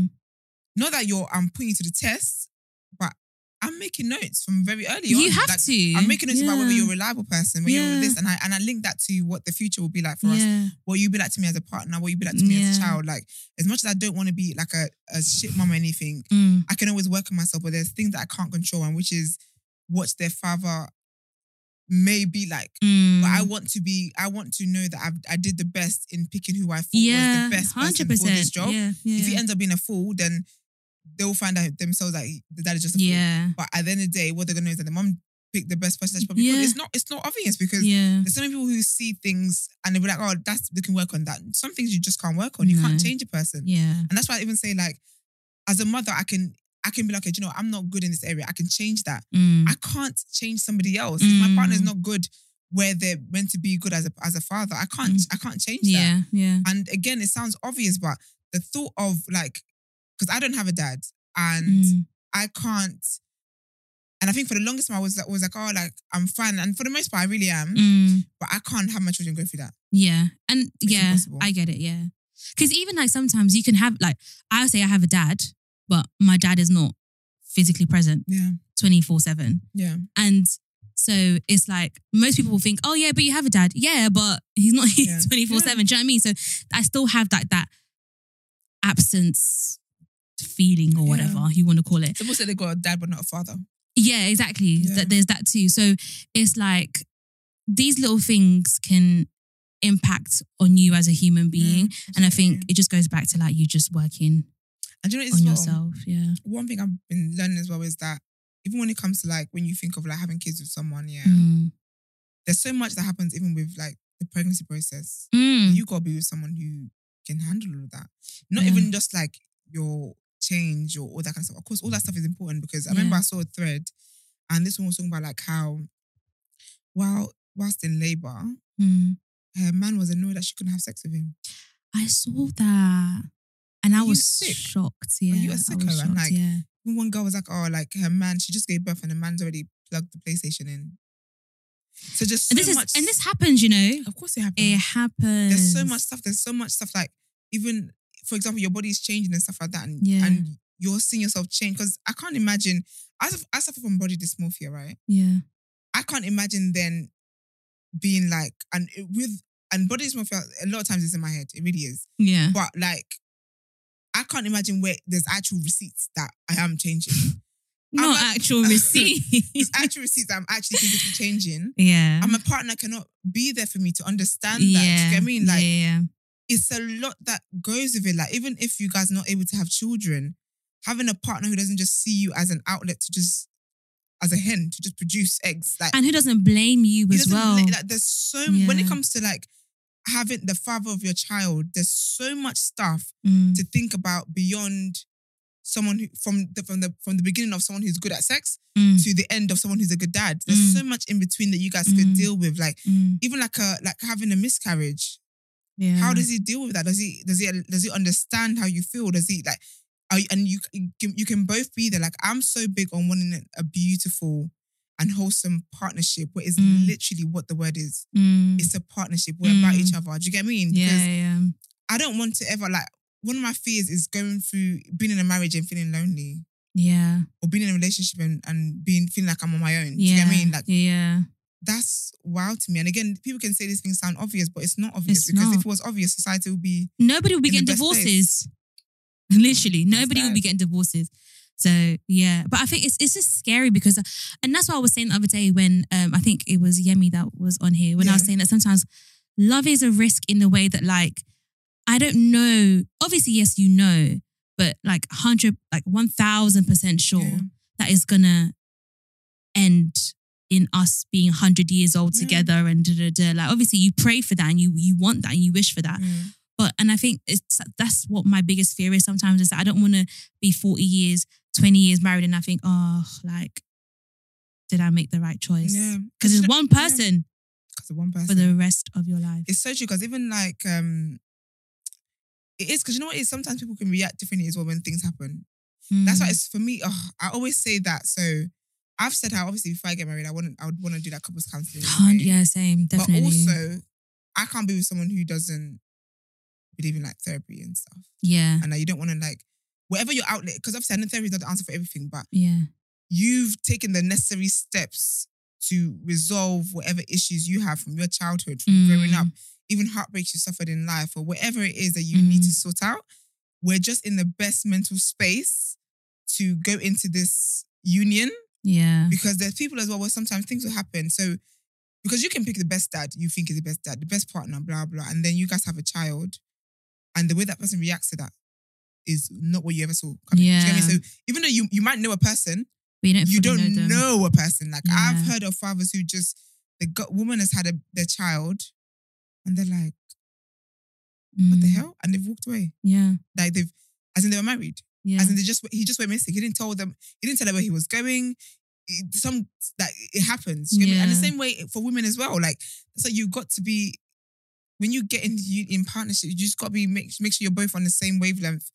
not that I'm putting you to the test, but I'm making notes from very early on. You have to. I'm making notes about whether you're a reliable person, whether you're this, and I link that to what the future will be like for us. What you be like to me as a partner, what you be like to me as a child. Like, as much as I don't want to be like a shit mum or anything, I can always work on myself, but there's things that I can't control, and which is what their father may be like. But I want to know that I did the best in picking who I thought was the best person 100%. For this job. If he ends up being a fool, then they will find out themselves that the dad is just a fool. But at the end of the day, what they're going to know is that the mum picked the best person. Probably it's not obvious, because there's so many people who see things and they'll be like, oh, they can work on that. Some things you just can't work on. You can't change a person. And that's why I even say, like, as a mother, I can be like, okay, do you know, I'm not good in this area. I can change that. I can't change somebody else. If my partner is not good where they're meant to be good as a father, I can't change that. And again, it sounds obvious, but the thought of, like, because I don't have a dad, and I And I think for the longest time I was like, oh, like I'm fine. And for the most part, I really am. But I can't have my children go through that. Yeah. And It's impossible. I get it. Yeah. Because even like sometimes you can have like, I would say I have a dad, but my dad is not physically present 24/7. Yeah. And so it's like most people will think, oh yeah, but you have a dad. Yeah, but he's not here 24/7. Do you know what I mean? So I still have that absence feeling or whatever you want to call it. Some people say they got a dad but not a father. Yeah, exactly. Yeah. There's that too. So it's like these little things can impact on you as a human being. And I think it just goes back to like you just working and you know, on yourself. Yeah. One thing I've been learning as well is that even when it comes to like when you think of like having kids with someone, there's so much that happens even with like the pregnancy process. You gotta be with someone who can handle all of that. Not even just like your change or all that kind of stuff. Of course, all that stuff is important because I remember I saw a thread and this one was talking about like how whilst in labour, her man was annoyed that she couldn't have sex with him. I saw that. And I was sick? Shocked. Yeah. Are you a sicko? Shocked, And like one girl was like, oh, like her man, she just gave birth and the man's already plugged the PlayStation in. So just so much. And this happens, you know. Of course it happens. It happens. There's so much stuff. There's so much stuff like even, for example, your body's changing and stuff like that. And you're seeing yourself change. Because I can't imagine, I suffer from body dysmorphia, right? Yeah. I can't imagine then being like, and body dysmorphia, a lot of times it's in my head. It really is. Yeah. But like, I can't imagine where there's actual receipts that I am changing. Not actual receipts. There's actual receipts that I'm actually physically changing. Yeah. And my partner cannot be there for me to understand that. Do you get what I mean? Like, it's a lot that goes with it. Like, even if you guys are not able to have children, having a partner who doesn't just see you as an outlet to just, as a hen, to just produce eggs. Like, and who doesn't blame you as well. Like, there's so, when it comes to like, having the father of your child, there's so much stuff to think about beyond someone who from the beginning of someone who's good at sex to the end of someone who's a good dad. There's so much in between that you guys could deal with. Like even like having a miscarriage. Yeah. How does he deal with that? Does he understand how you feel? Does he like? And you can both be there. Like I'm so big on wanting a beautiful and wholesome partnership where it's literally what the word is. It's a partnership. We're about each other. Do you get me? Because I don't want to ever like, one of my fears is going through being in a marriage and feeling lonely. Yeah. Or being in a relationship and feeling like I'm on my own. Do you get me? Like, that's wild to me. And again, people can say these things sound obvious, but it's not obvious if it was obvious, society would be... Nobody would be getting divorces. Literally. Nobody would be getting divorces. So, yeah. But I think it's just scary because... And that's what I was saying the other day when I think it was Yemi that was on here, when I was saying that sometimes love is a risk in the way that like, I don't know. Obviously, yes, you know, but like 1,000% sure that is gonna end in us being 100 years old together and Like obviously, you pray for that and you want that and you wish for that. And I think that's what my biggest fear is sometimes is that I don't want to be 40 years, 20 years married and I think, oh, like, did I make the right choice? Yeah, because it's one person. Because of one person for the rest of your life. It's so true because even like. It is because you know what it is? Sometimes people can react differently as well when things happen. That's why it's for me. I always say that. So I've said how obviously before I get married, I would want to do that couples counselling. Yeah, same, definitely. But also, I can't be with someone who doesn't believe in like therapy and stuff. Yeah, and you don't want to like whatever your outlet. Because obviously, I know therapy is not the answer for everything, but you've taken the necessary steps to resolve whatever issues you have from your childhood, from growing up. Even heartbreaks you suffered in life or whatever it is that you need to sort out, we're just in the best mental space to go into this union. Yeah. Because there's people as well where sometimes things will happen. So, because you can pick the best dad you think is the best dad, the best partner, blah, blah, and then you guys have a child and the way that person reacts to that is not what you ever saw coming. Yeah. Do you get me? So, even though you might know a person, but you don't know a person. Like, I've heard of fathers who just, the woman has had their child and they're like, what the hell? And they've walked away. Yeah. Like as in they were married. Yeah. As in he just went missing. He didn't tell them where he was going. It happens. You know what I mean? And the same way for women as well. Like, so you got to be, when you get in partnership, you just got to be, make sure you're both on the same wavelength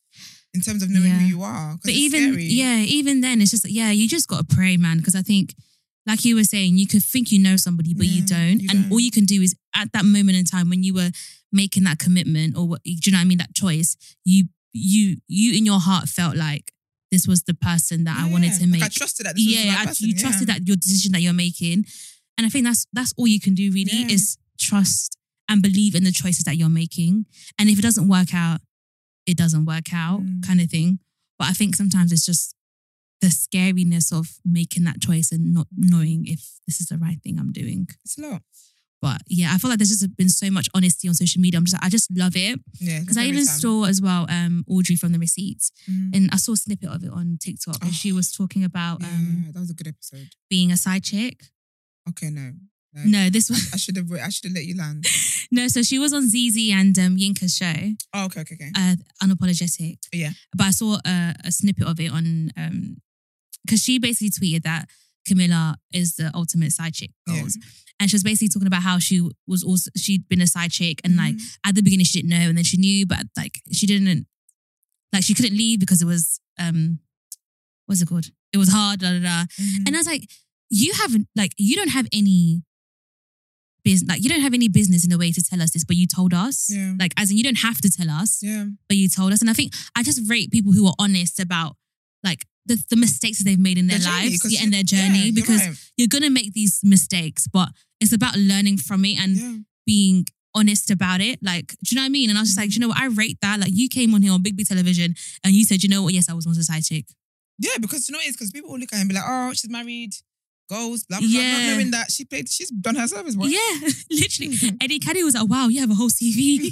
in terms of knowing who you are. But even then, it's just you just got to pray, man. Because I think, like you were saying, you could think you know somebody, but you don't. And all you can do is at that moment in time when you were making that commitment, or do you know what I mean, that choice, you in your heart felt like this was the person that I wanted to make. Like I trusted that this was the right person. You trusted that your decision that you're making. And I think that's all you can do really is trust and believe in the choices that you're making. And if it doesn't work out, it doesn't work out kind of thing. But I think sometimes it's just the scariness of making that choice and not knowing if this is the right thing I'm doing. It's a lot. But I feel like there's just been so much honesty on social media. I just love it. Yeah. Because I even saw as well Audrey from The Receipts. And I saw a snippet of it on TikTok. And she was talking about that was a good episode. Being a side chick. Okay, no, this one I should have let you land. No, so she was on ZZ and Yinka's show. Oh, okay. Unapologetic. Yeah. But I saw a snippet of it on because she basically tweeted that Camilla is the ultimate side chick goals. Yeah. And she was basically talking about how she'd been a side chick and like at the beginning she didn't know and then she knew, but like she didn't, like she couldn't leave because it was what's it called? It was hard, And I was like, you don't have any business, like you don't have any business in a way to tell us this, but you told us. Yeah. Like as in you don't have to tell us. Yeah. But you told us. And I think I just rate people who are honest about like the mistakes that they've made in their lives and their journey, because you're gonna make these mistakes, but it's about learning from it and being honest about it. Like, do you know what I mean? And I was just like, do you know what? I rate that. Like, you came on here on Big B Television and you said, you know what? Yes, I was once a side chick. Yeah, because you know it's because people will look at her and be like, oh, she's married, goals, blah blah blah, not knowing that she's done her service work. Yeah, literally. Eddie Caddy was like, wow, you have a whole CV.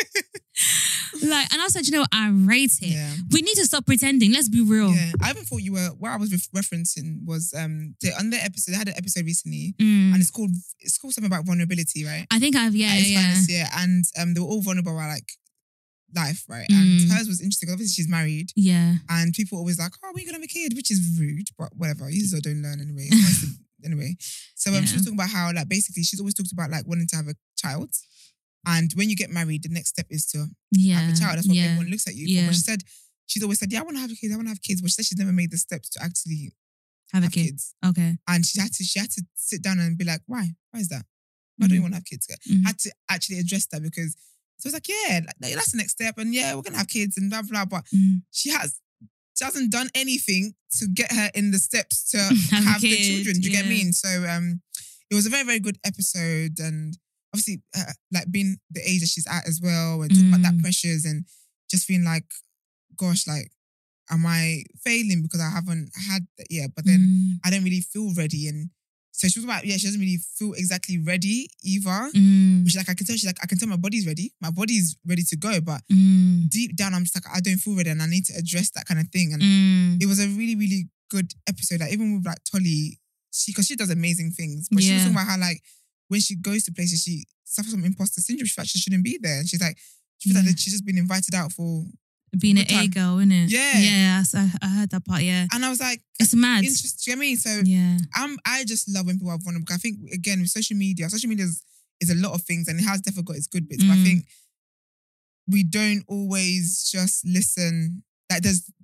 Like, and I said, you know what? I rate it. Yeah. We need to stop pretending. Let's be real. Yeah, I even thought you were. What I was referencing was on their episode. They had an episode recently, and it's called something about vulnerability, right? I think I've and they were all vulnerable about like life, right? And hers was interesting. Obviously, she's married. Yeah, and people always like, oh, we're gonna have a kid, which is rude, but whatever. You still don't learn anyway. Anyway, so she was talking about how like basically she's always talked about like wanting to have a child. And when you get married, the next step is to have a child. That's what everyone looks at you for. But she's always said, I want to have kids. But she said she's never made the steps to actually have kids. Okay. And she had to sit down and be like, why? Why is that? Why don't you want to have kids? Had to actually address that because so it's like, that's the next step. And we're going to have kids and blah, blah, but she hasn't done anything to get her in the steps to have the children. Do you get me? And so it was a very, very good episode. And obviously, like being the age that she's at as well, and talking about that pressures and just feeling like, gosh, like, am I failing because I haven't had that yet? But then I don't really feel ready. And so she was about, she doesn't really feel exactly ready either. Which like, I can tell my body's ready. My body's ready to go. But deep down, I'm just like, I don't feel ready and I need to address that kind of thing. And it was a really, really good episode. Like even with like Tolly, because she does amazing things. But she was talking about how like, when she goes to places, she suffers from imposter syndrome. She feels like she shouldn't be there. And she's like, she feels like she's just been invited out for being an A-girl, innit? Yeah. Yeah, I heard that part, yeah. And I was like, it's mad. Interesting. Do you know what I mean? So I just love when people are vulnerable. I think, again, with social media is a lot of things and it has definitely got its good bits. But I think we don't always just listen. Like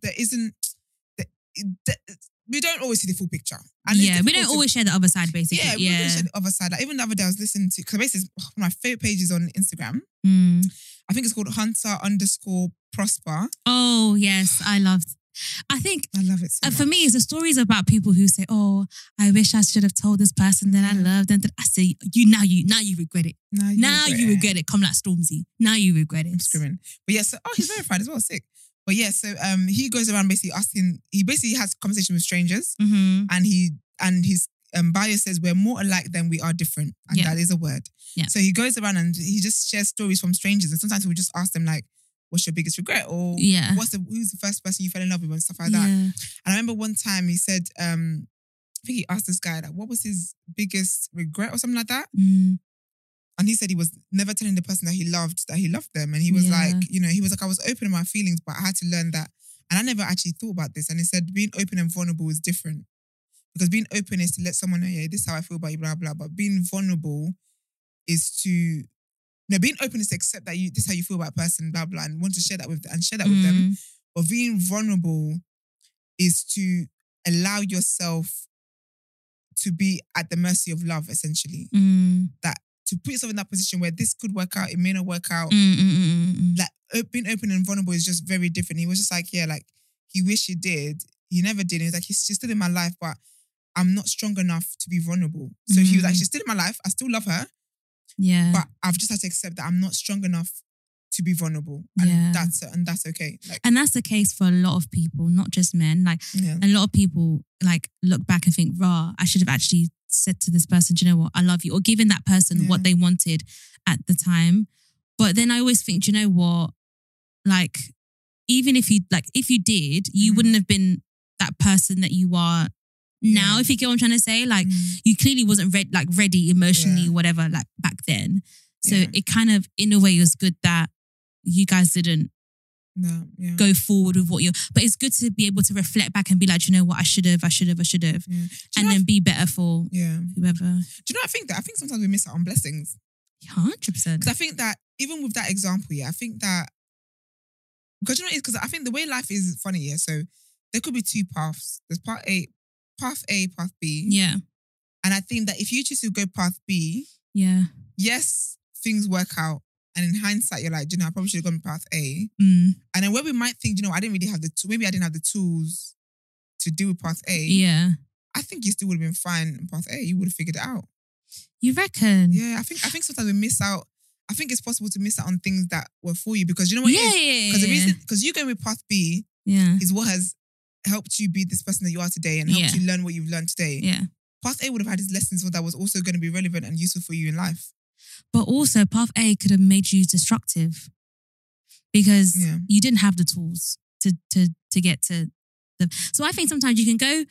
we don't always see the full picture. And we don't always share the other side, basically. Yeah, we don't share the other side. Like even the other day I was listening to, because basically one of my favourite pages on Instagram. I think it's called Hunter_Prosper. Oh, yes. I love it so much. For me, it's the stories about people who say, oh, I wish I should have told this person that I loved. And I say, now you regret it. Now you regret it. Come like Stormzy. Now you regret it. I'm screaming. But so he's verified as well, sick. But so he goes around basically asking, he basically has conversation with strangers and his bio says we're more alike than we are different. And that is a word. Yeah. So he goes around and he just shares stories from strangers. And sometimes we'll just ask them like, what's your biggest regret? Or who's the first person you fell in love with and stuff like that. And I remember one time he said, I think he asked this guy like, what was his biggest regret or something like that? And he said he was never telling the person that he loved them. And he was like, he was like, I was open in my feelings, but I had to learn that. And I never actually thought about this. And he said, being open and vulnerable is different. Because being open is to let someone know, this is how I feel about you, blah, blah. But being vulnerable is to, being open is to accept that this is how you feel about a person, blah, blah, and want to share that with them. But being vulnerable is to allow yourself to be at the mercy of love, essentially. That to put yourself in that position where this could work out, it may not work out. Like being open and vulnerable is just very different. He was just like, yeah, like he wished he did. He never did. He was like, she's still in my life, but I'm not strong enough to be vulnerable. So he was like, she's still in my life. I still love her. Yeah. But I've just had to accept that I'm not strong enough to be vulnerable. And that's okay. Like, and that's the case for a lot of people, not just men. Like a lot of people like look back and think, I should have actually said to this person, do you know what? I love you. Or given that person what they wanted at the time. But then I always think, do you know what? Like, even if you did, you wouldn't have been that person that you are now, if you get what I'm trying to say. Like, you clearly wasn't ready emotionally, whatever, like back then. So it kind of, in a way, was good that you guys didn't go forward with what you're... But it's good to be able to reflect back and be like, do you know what? I should have. And then be better for whoever. Do you know what I think? I think sometimes we miss out on blessings. 100%. Because I think that, even with that example, I think that... Because you know what it is? Because I think the way life is funny, so there could be two paths. There's path A, path B. Yeah. And I think that if you choose to go path B, yes, things work out. And in hindsight, you're like, you know, I probably should have gone path A. And then where we might think, you know, I didn't really have the tools. Maybe I didn't have the tools to deal with path A. Yeah. I think you still would have been fine in path A. You would have figured it out. You reckon? Yeah, I think sometimes we miss out. I think it's possible to miss out on things that were for you because you know what it is? Because the reason, because you going with path B is what has helped you be this person that you are today and helped you learn what you've learned today. Yeah. Path A would have had its lessons that was also going to be relevant and useful for you in life. But also, path A could have made you destructive because you didn't have the tools to get to the... So I think sometimes you can go,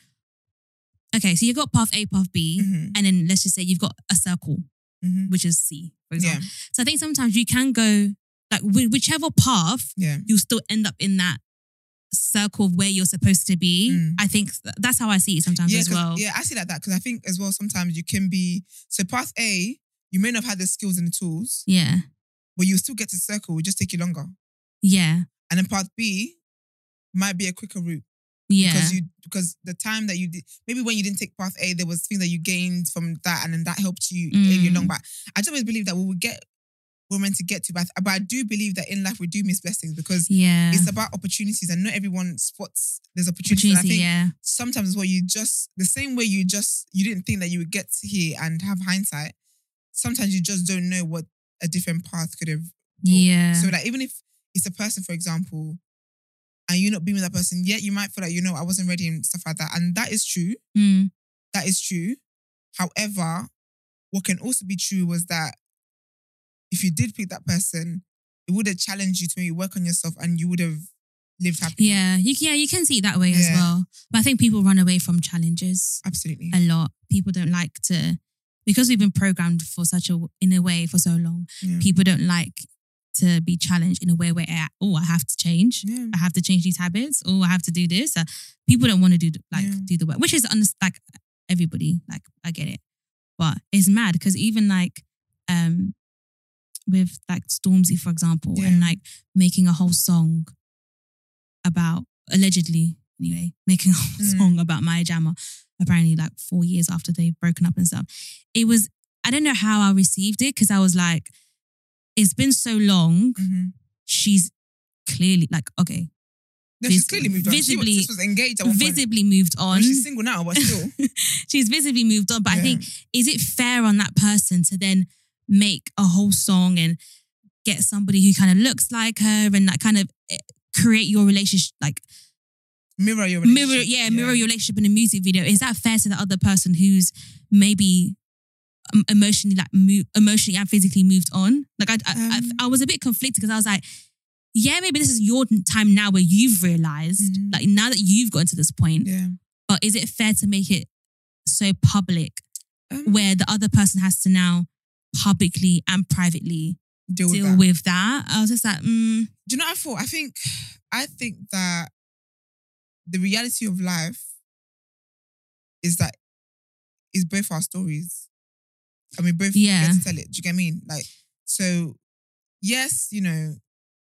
okay, so you've got path A, path B, and then let's just say you've got a circle, which is C, for example. Yeah. So I think sometimes you can go, like, whichever path, you'll still end up in that circle of where you're supposed to be. I think that's how I see it sometimes as well. Yeah, I see like that because I think as well sometimes you can be... So path A, you may not have had the skills and the tools. Yeah. But you'll still get to circle. It will just take you longer. Yeah. And then path B might be a quicker route. Yeah. Because the time that you did, maybe when you didn't take path A, there was things that you gained from that and then that helped you along. But I just always believe that we're meant to get to. But I do believe that in life we do miss blessings because it's about opportunities and not everyone spots there's opportunities. And I think sometimes as well, the same way you didn't think that you would get here and have hindsight, sometimes you just don't know what a different path could have brought. Yeah. So like even if it's a person, for example, and you're not being with that person, yet you might feel like, you know, I wasn't ready and stuff like that. And that is true. That is true. However, what can also be true was that if you did pick that person, it would have challenged you to maybe work on yourself and you would have lived happy. Yeah, you can see it that way as well. But I think people run away from challenges. Absolutely. A lot. People don't like to... Because we've been programmed in a way for so long, people don't like to be challenged in a way where, I have to change. Yeah. I have to change these habits. I have to do this. People don't want to do the work, which is like everybody. Like I get it, but it's mad because even like with like Stormzy, for example, and like making a whole song about allegedly anyway making a whole song about Maya Jama. Apparently like 4 years after they've broken up and stuff. It was, I don't know how I received it because I was like, it's been so long. She's clearly like, okay. No, she's clearly moved on. She was engaged at one point. Visibly moved on. Well, she's single now, but still. She's visibly moved on. But I think, is it fair on that person to then make a whole song and get somebody who kind of looks like her and like kind of create your relationship, like mirror your relationship. Mirror your relationship in a music video. Is that fair to the other person who's maybe emotionally and physically moved on? Like I was a bit conflicted because I was like, yeah, maybe this is your time now where you've realized, like now that you've gotten to this point. Yeah. But is it fair to make it so public where the other person has to now publicly and privately deal with that? I was just like, Do you know what I thought? I think that the reality of life is both our stories. I mean, both get to tell it. Do you get what I mean? Like, so, yes, you know,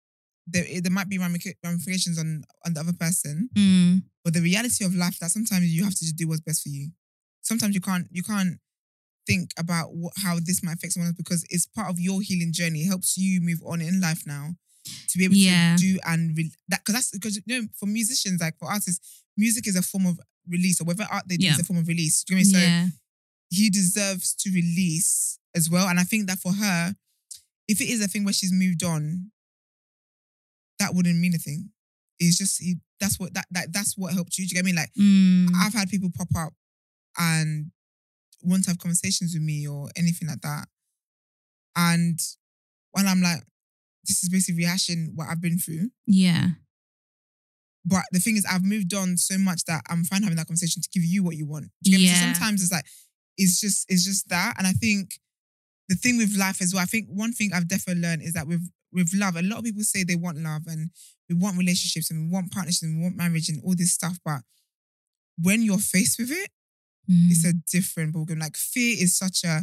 there might be ramifications on the other person. But the reality of life that sometimes you have to just do what's best for you. Sometimes you can't think about how this might affect someone else because it's part of your healing journey. It helps you move on in life now to be able to do and that because for musicians, like for artists, music is a form of release, or whatever art they do is a form of release. Do you know what I mean? So he deserves to release as well. And I think that for her, if it is a thing where she's moved on, that wouldn't mean a thing. It's just that's what helped you. Do you get me? Like I've had people pop up and want to have conversations with me or anything like that. And when I'm like, this is basically rehashing what I've been through. Yeah. But the thing is, I've moved on so much that I'm fine having that conversation to give you what you want. Do you get me? So sometimes it's like, it's just that. And I think the thing with life as well, I think one thing I've definitely learned is that with love, a lot of people say they want love and we want relationships and we want partnerships and we want marriage and all this stuff. But when you're faced with it, it's a different ballgame. Like fear is such a,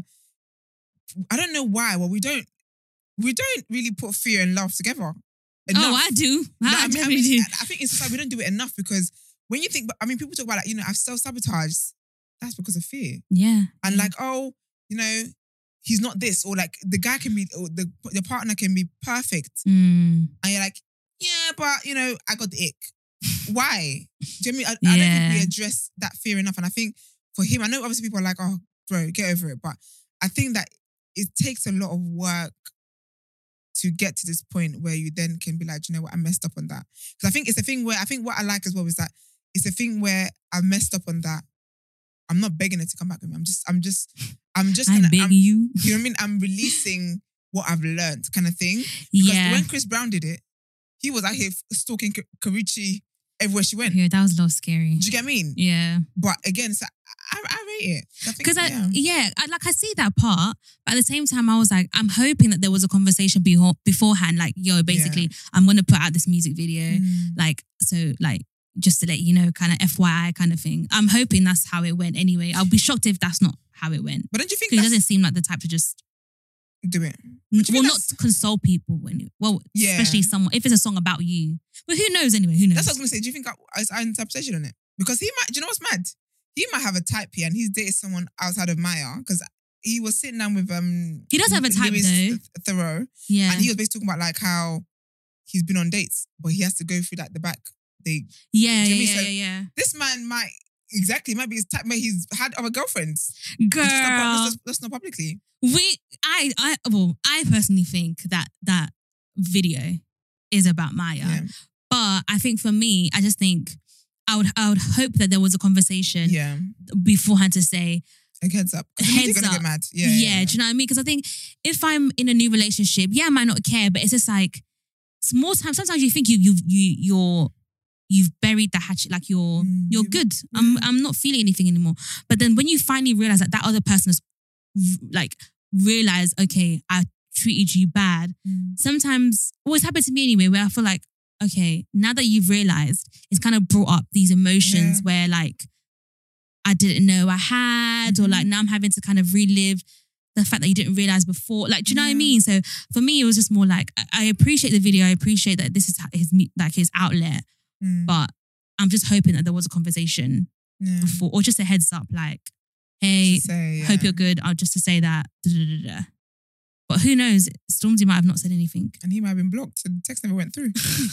I don't know why. Well, we don't really put fear and love together enough. Oh, I do. I think in society we don't do it enough because when you think, people talk about like, I've self-sabotaged. That's because of fear. Yeah. And like, he's not this, or like the guy can be, or the partner can be perfect. And you're like, yeah, but I got the ick. Why? Do you know what I mean? I don't think we address that fear enough. And I think for him, I know obviously people are like, oh, bro, get over it. But I think that it takes a lot of work to get to this point where you then can be like, you know what, I messed up on that. Because I think it's a thing where, I think what I like as well is that it's a thing where I messed up on that. I'm not begging her to come back with me. I'm begging you. You know what I mean? I'm releasing what I've learned, kind of thing. Because when Chris Brown did it, he was out here stalking Karrueche everywhere she went. Yeah, that was a little scary. Do you get what I mean? Yeah. But again, so I rate it. Because I see that part, but at the same time, I was like, I'm hoping that there was a conversation beforehand, like, yo, basically, I'm going to put out this music video, like, so, like, just to let you know, kind of FYI kind of thing. I'm hoping that's how it went anyway. I'll be shocked if that's not how it went. But don't you think he doesn't seem like the type to just do it? Well, not console people especially someone, if it's a song about you. But who knows anyway? Who knows? That's what I was going to say. Do you think it's our interpretation on it? Because he might, do you know what's mad? He might have a type here and he's dated someone outside of Maya because he was sitting down with he does have a type Lewis Thoreau. Yeah. And he was basically talking about like how he's been on dates, but he has to go through like the back. Yeah. This man might be his type, but he's had other girlfriends. Girl, that's not publicly. I personally think that video is about Maya, but I think for me, I just think I would hope that there was a conversation beforehand to say, like heads up. Heads up. Get mad. Yeah. Do you know what I mean? Because I think if I'm in a new relationship, I might not care, but it's just like small time. Sometimes you think you've buried the hatchet, like you're good. I'm not feeling anything anymore. But then when you finally realize that other person has like realized, okay, I treated you bad. Sometimes, always happened to me anyway, where I feel like, okay, now that you've realized, it's kind of brought up these emotions where like I didn't know I had, or like now I'm having to kind of relive the fact that you didn't realize before. Like, do you know what I mean? So for me, it was just more like, I appreciate the video. I appreciate that this is his outlet. But I'm just hoping that there was a conversation before, or just a heads up, like, hey, hope you're good. Just to say that. But who knows? Stormzy might have not said anything. And he might have been blocked and the text never went through.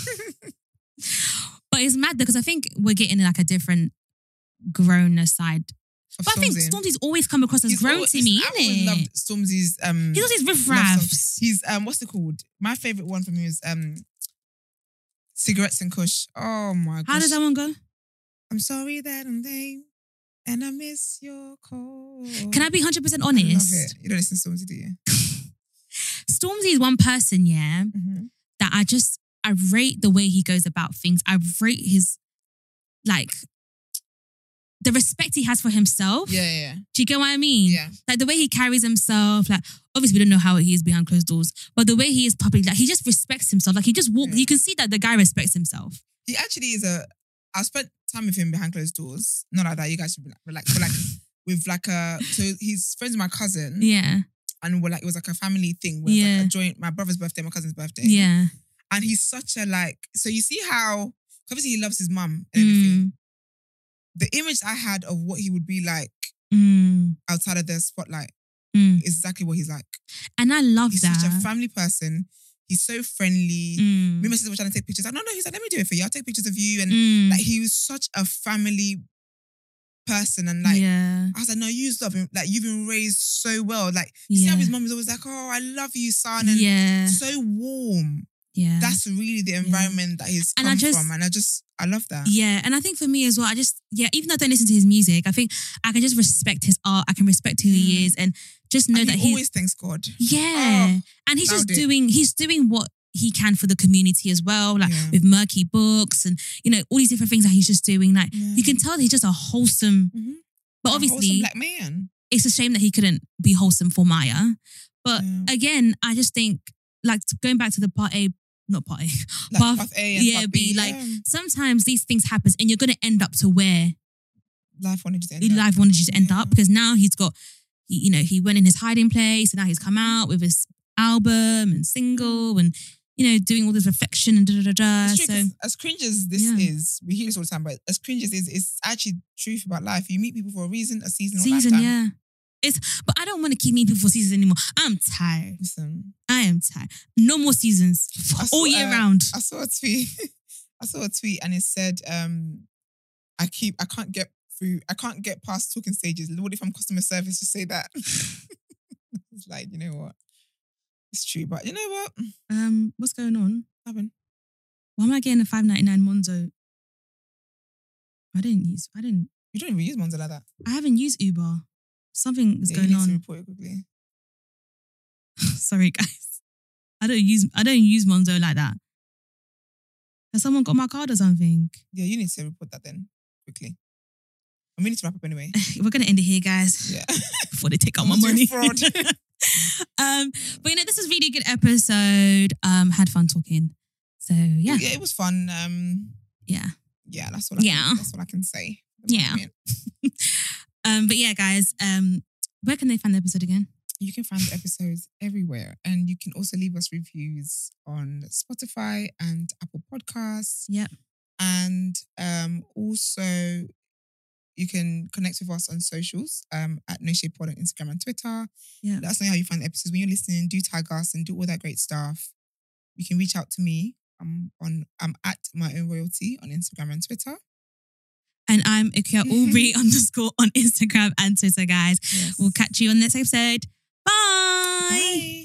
But it's mad because I think we're getting like a different growner side. But I think Stormzy's always come across as grown to me, I always loved Stormzy's he's got his riff-raffs. He's what's it called? My favourite one from him is Cigarettes and Kush. Oh my gosh. How does that one go? I'm sorry that I'm lame and I miss your call. Can I be 100% honest? I love it. You don't listen to Stormzy, do you? Stormzy is one person, that I rate the way he goes about things. I rate his, like, the respect he has for himself. Yeah. Do you get what I mean? Yeah. Like the way he carries himself, like obviously we don't know how he is behind closed doors, but the way he is public, like he just respects himself. Like he just walks, you can see that the guy respects himself. He actually is I spent time with him behind closed doors. Not like that, you guys should be relax. But like with like so he's friends with my cousin. Yeah. And it was like a family thing where it was like a joint, my brother's birthday, my cousin's birthday. Yeah. And he's such a so you see how, obviously he loves his mum and everything. The image I had of what he would be like outside of the spotlight is exactly what he's like. And I love he's that. He's such a family person. He's so friendly. Me and my sister were trying to take pictures. No, he's like, let me do it for you. I'll take pictures of you. And he was such a family person. And I was like, no, you love him. Like, you've been raised so well. Like, you see how his mum is always like, oh, I love you, son. And so warm. Yeah. That's really the environment that he's come from. And I love that. Yeah. And I think for me as well, even though I don't listen to his music, I think I can just respect his art. I can respect who he is and just know that he always thanks God. Yeah. And he's just doing what he can for the community as well, like with Murky Books and, all these different things that he's just doing. Like, you can tell that he's just a wholesome, but obviously, wholesome black man. It's a shame that he couldn't be wholesome for Maya. But again, I just think, like, going back to the part A, not part A, like path A and path B. Like, sometimes these things happen and you're going to end up to where life wanted you to end up, because now he's got, he went in his hiding place and now he's come out with his album and single and, doing all this reflection and da-da-da-da. So, as cringe as this is, we hear this all the time, but as cringe as it's actually truth about life. You meet people for a reason, a season, or lifetime. Yeah. But I don't want to keep meeting people for seasons anymore. I'm tired. Listen. I am tired. No more seasons. All year round. I saw a tweet and it said, I can't get past talking stages. What if I'm customer service to say that? It's like, you know what? It's true, but you know what? What's going on? What happened? Why am I getting a $5.99 Monzo? You don't even use Monzo like that. I haven't used Uber. Something is going on. To report it quickly. Sorry, guys. I don't use Monzo like that. Has someone got my card or something? Yeah, you need to report that then quickly. And we need to wrap up anyway. We're gonna end it here, guys. Yeah. Before they take out my money. Fraud. But this was a really good episode. Had fun talking. So yeah. Yeah, it was fun. Yeah. Yeah, that's what I can say. Yeah. But yeah, guys, where can they find the episode again? You can find the episodes everywhere. And you can also leave us reviews on Spotify and Apple Podcasts. Yep. And also you can connect with us on socials at No Shade Pod on Instagram and Twitter. Yeah. Let us know how you find the episodes. When you're listening, do tag us and do all that great stuff. You can reach out to me. I'm at My Own Royalty on Instagram and Twitter. And I'm Ikuya Aubrey _ on Instagram and Twitter, guys. Yes. We'll catch you on the next episode. Bye. Bye.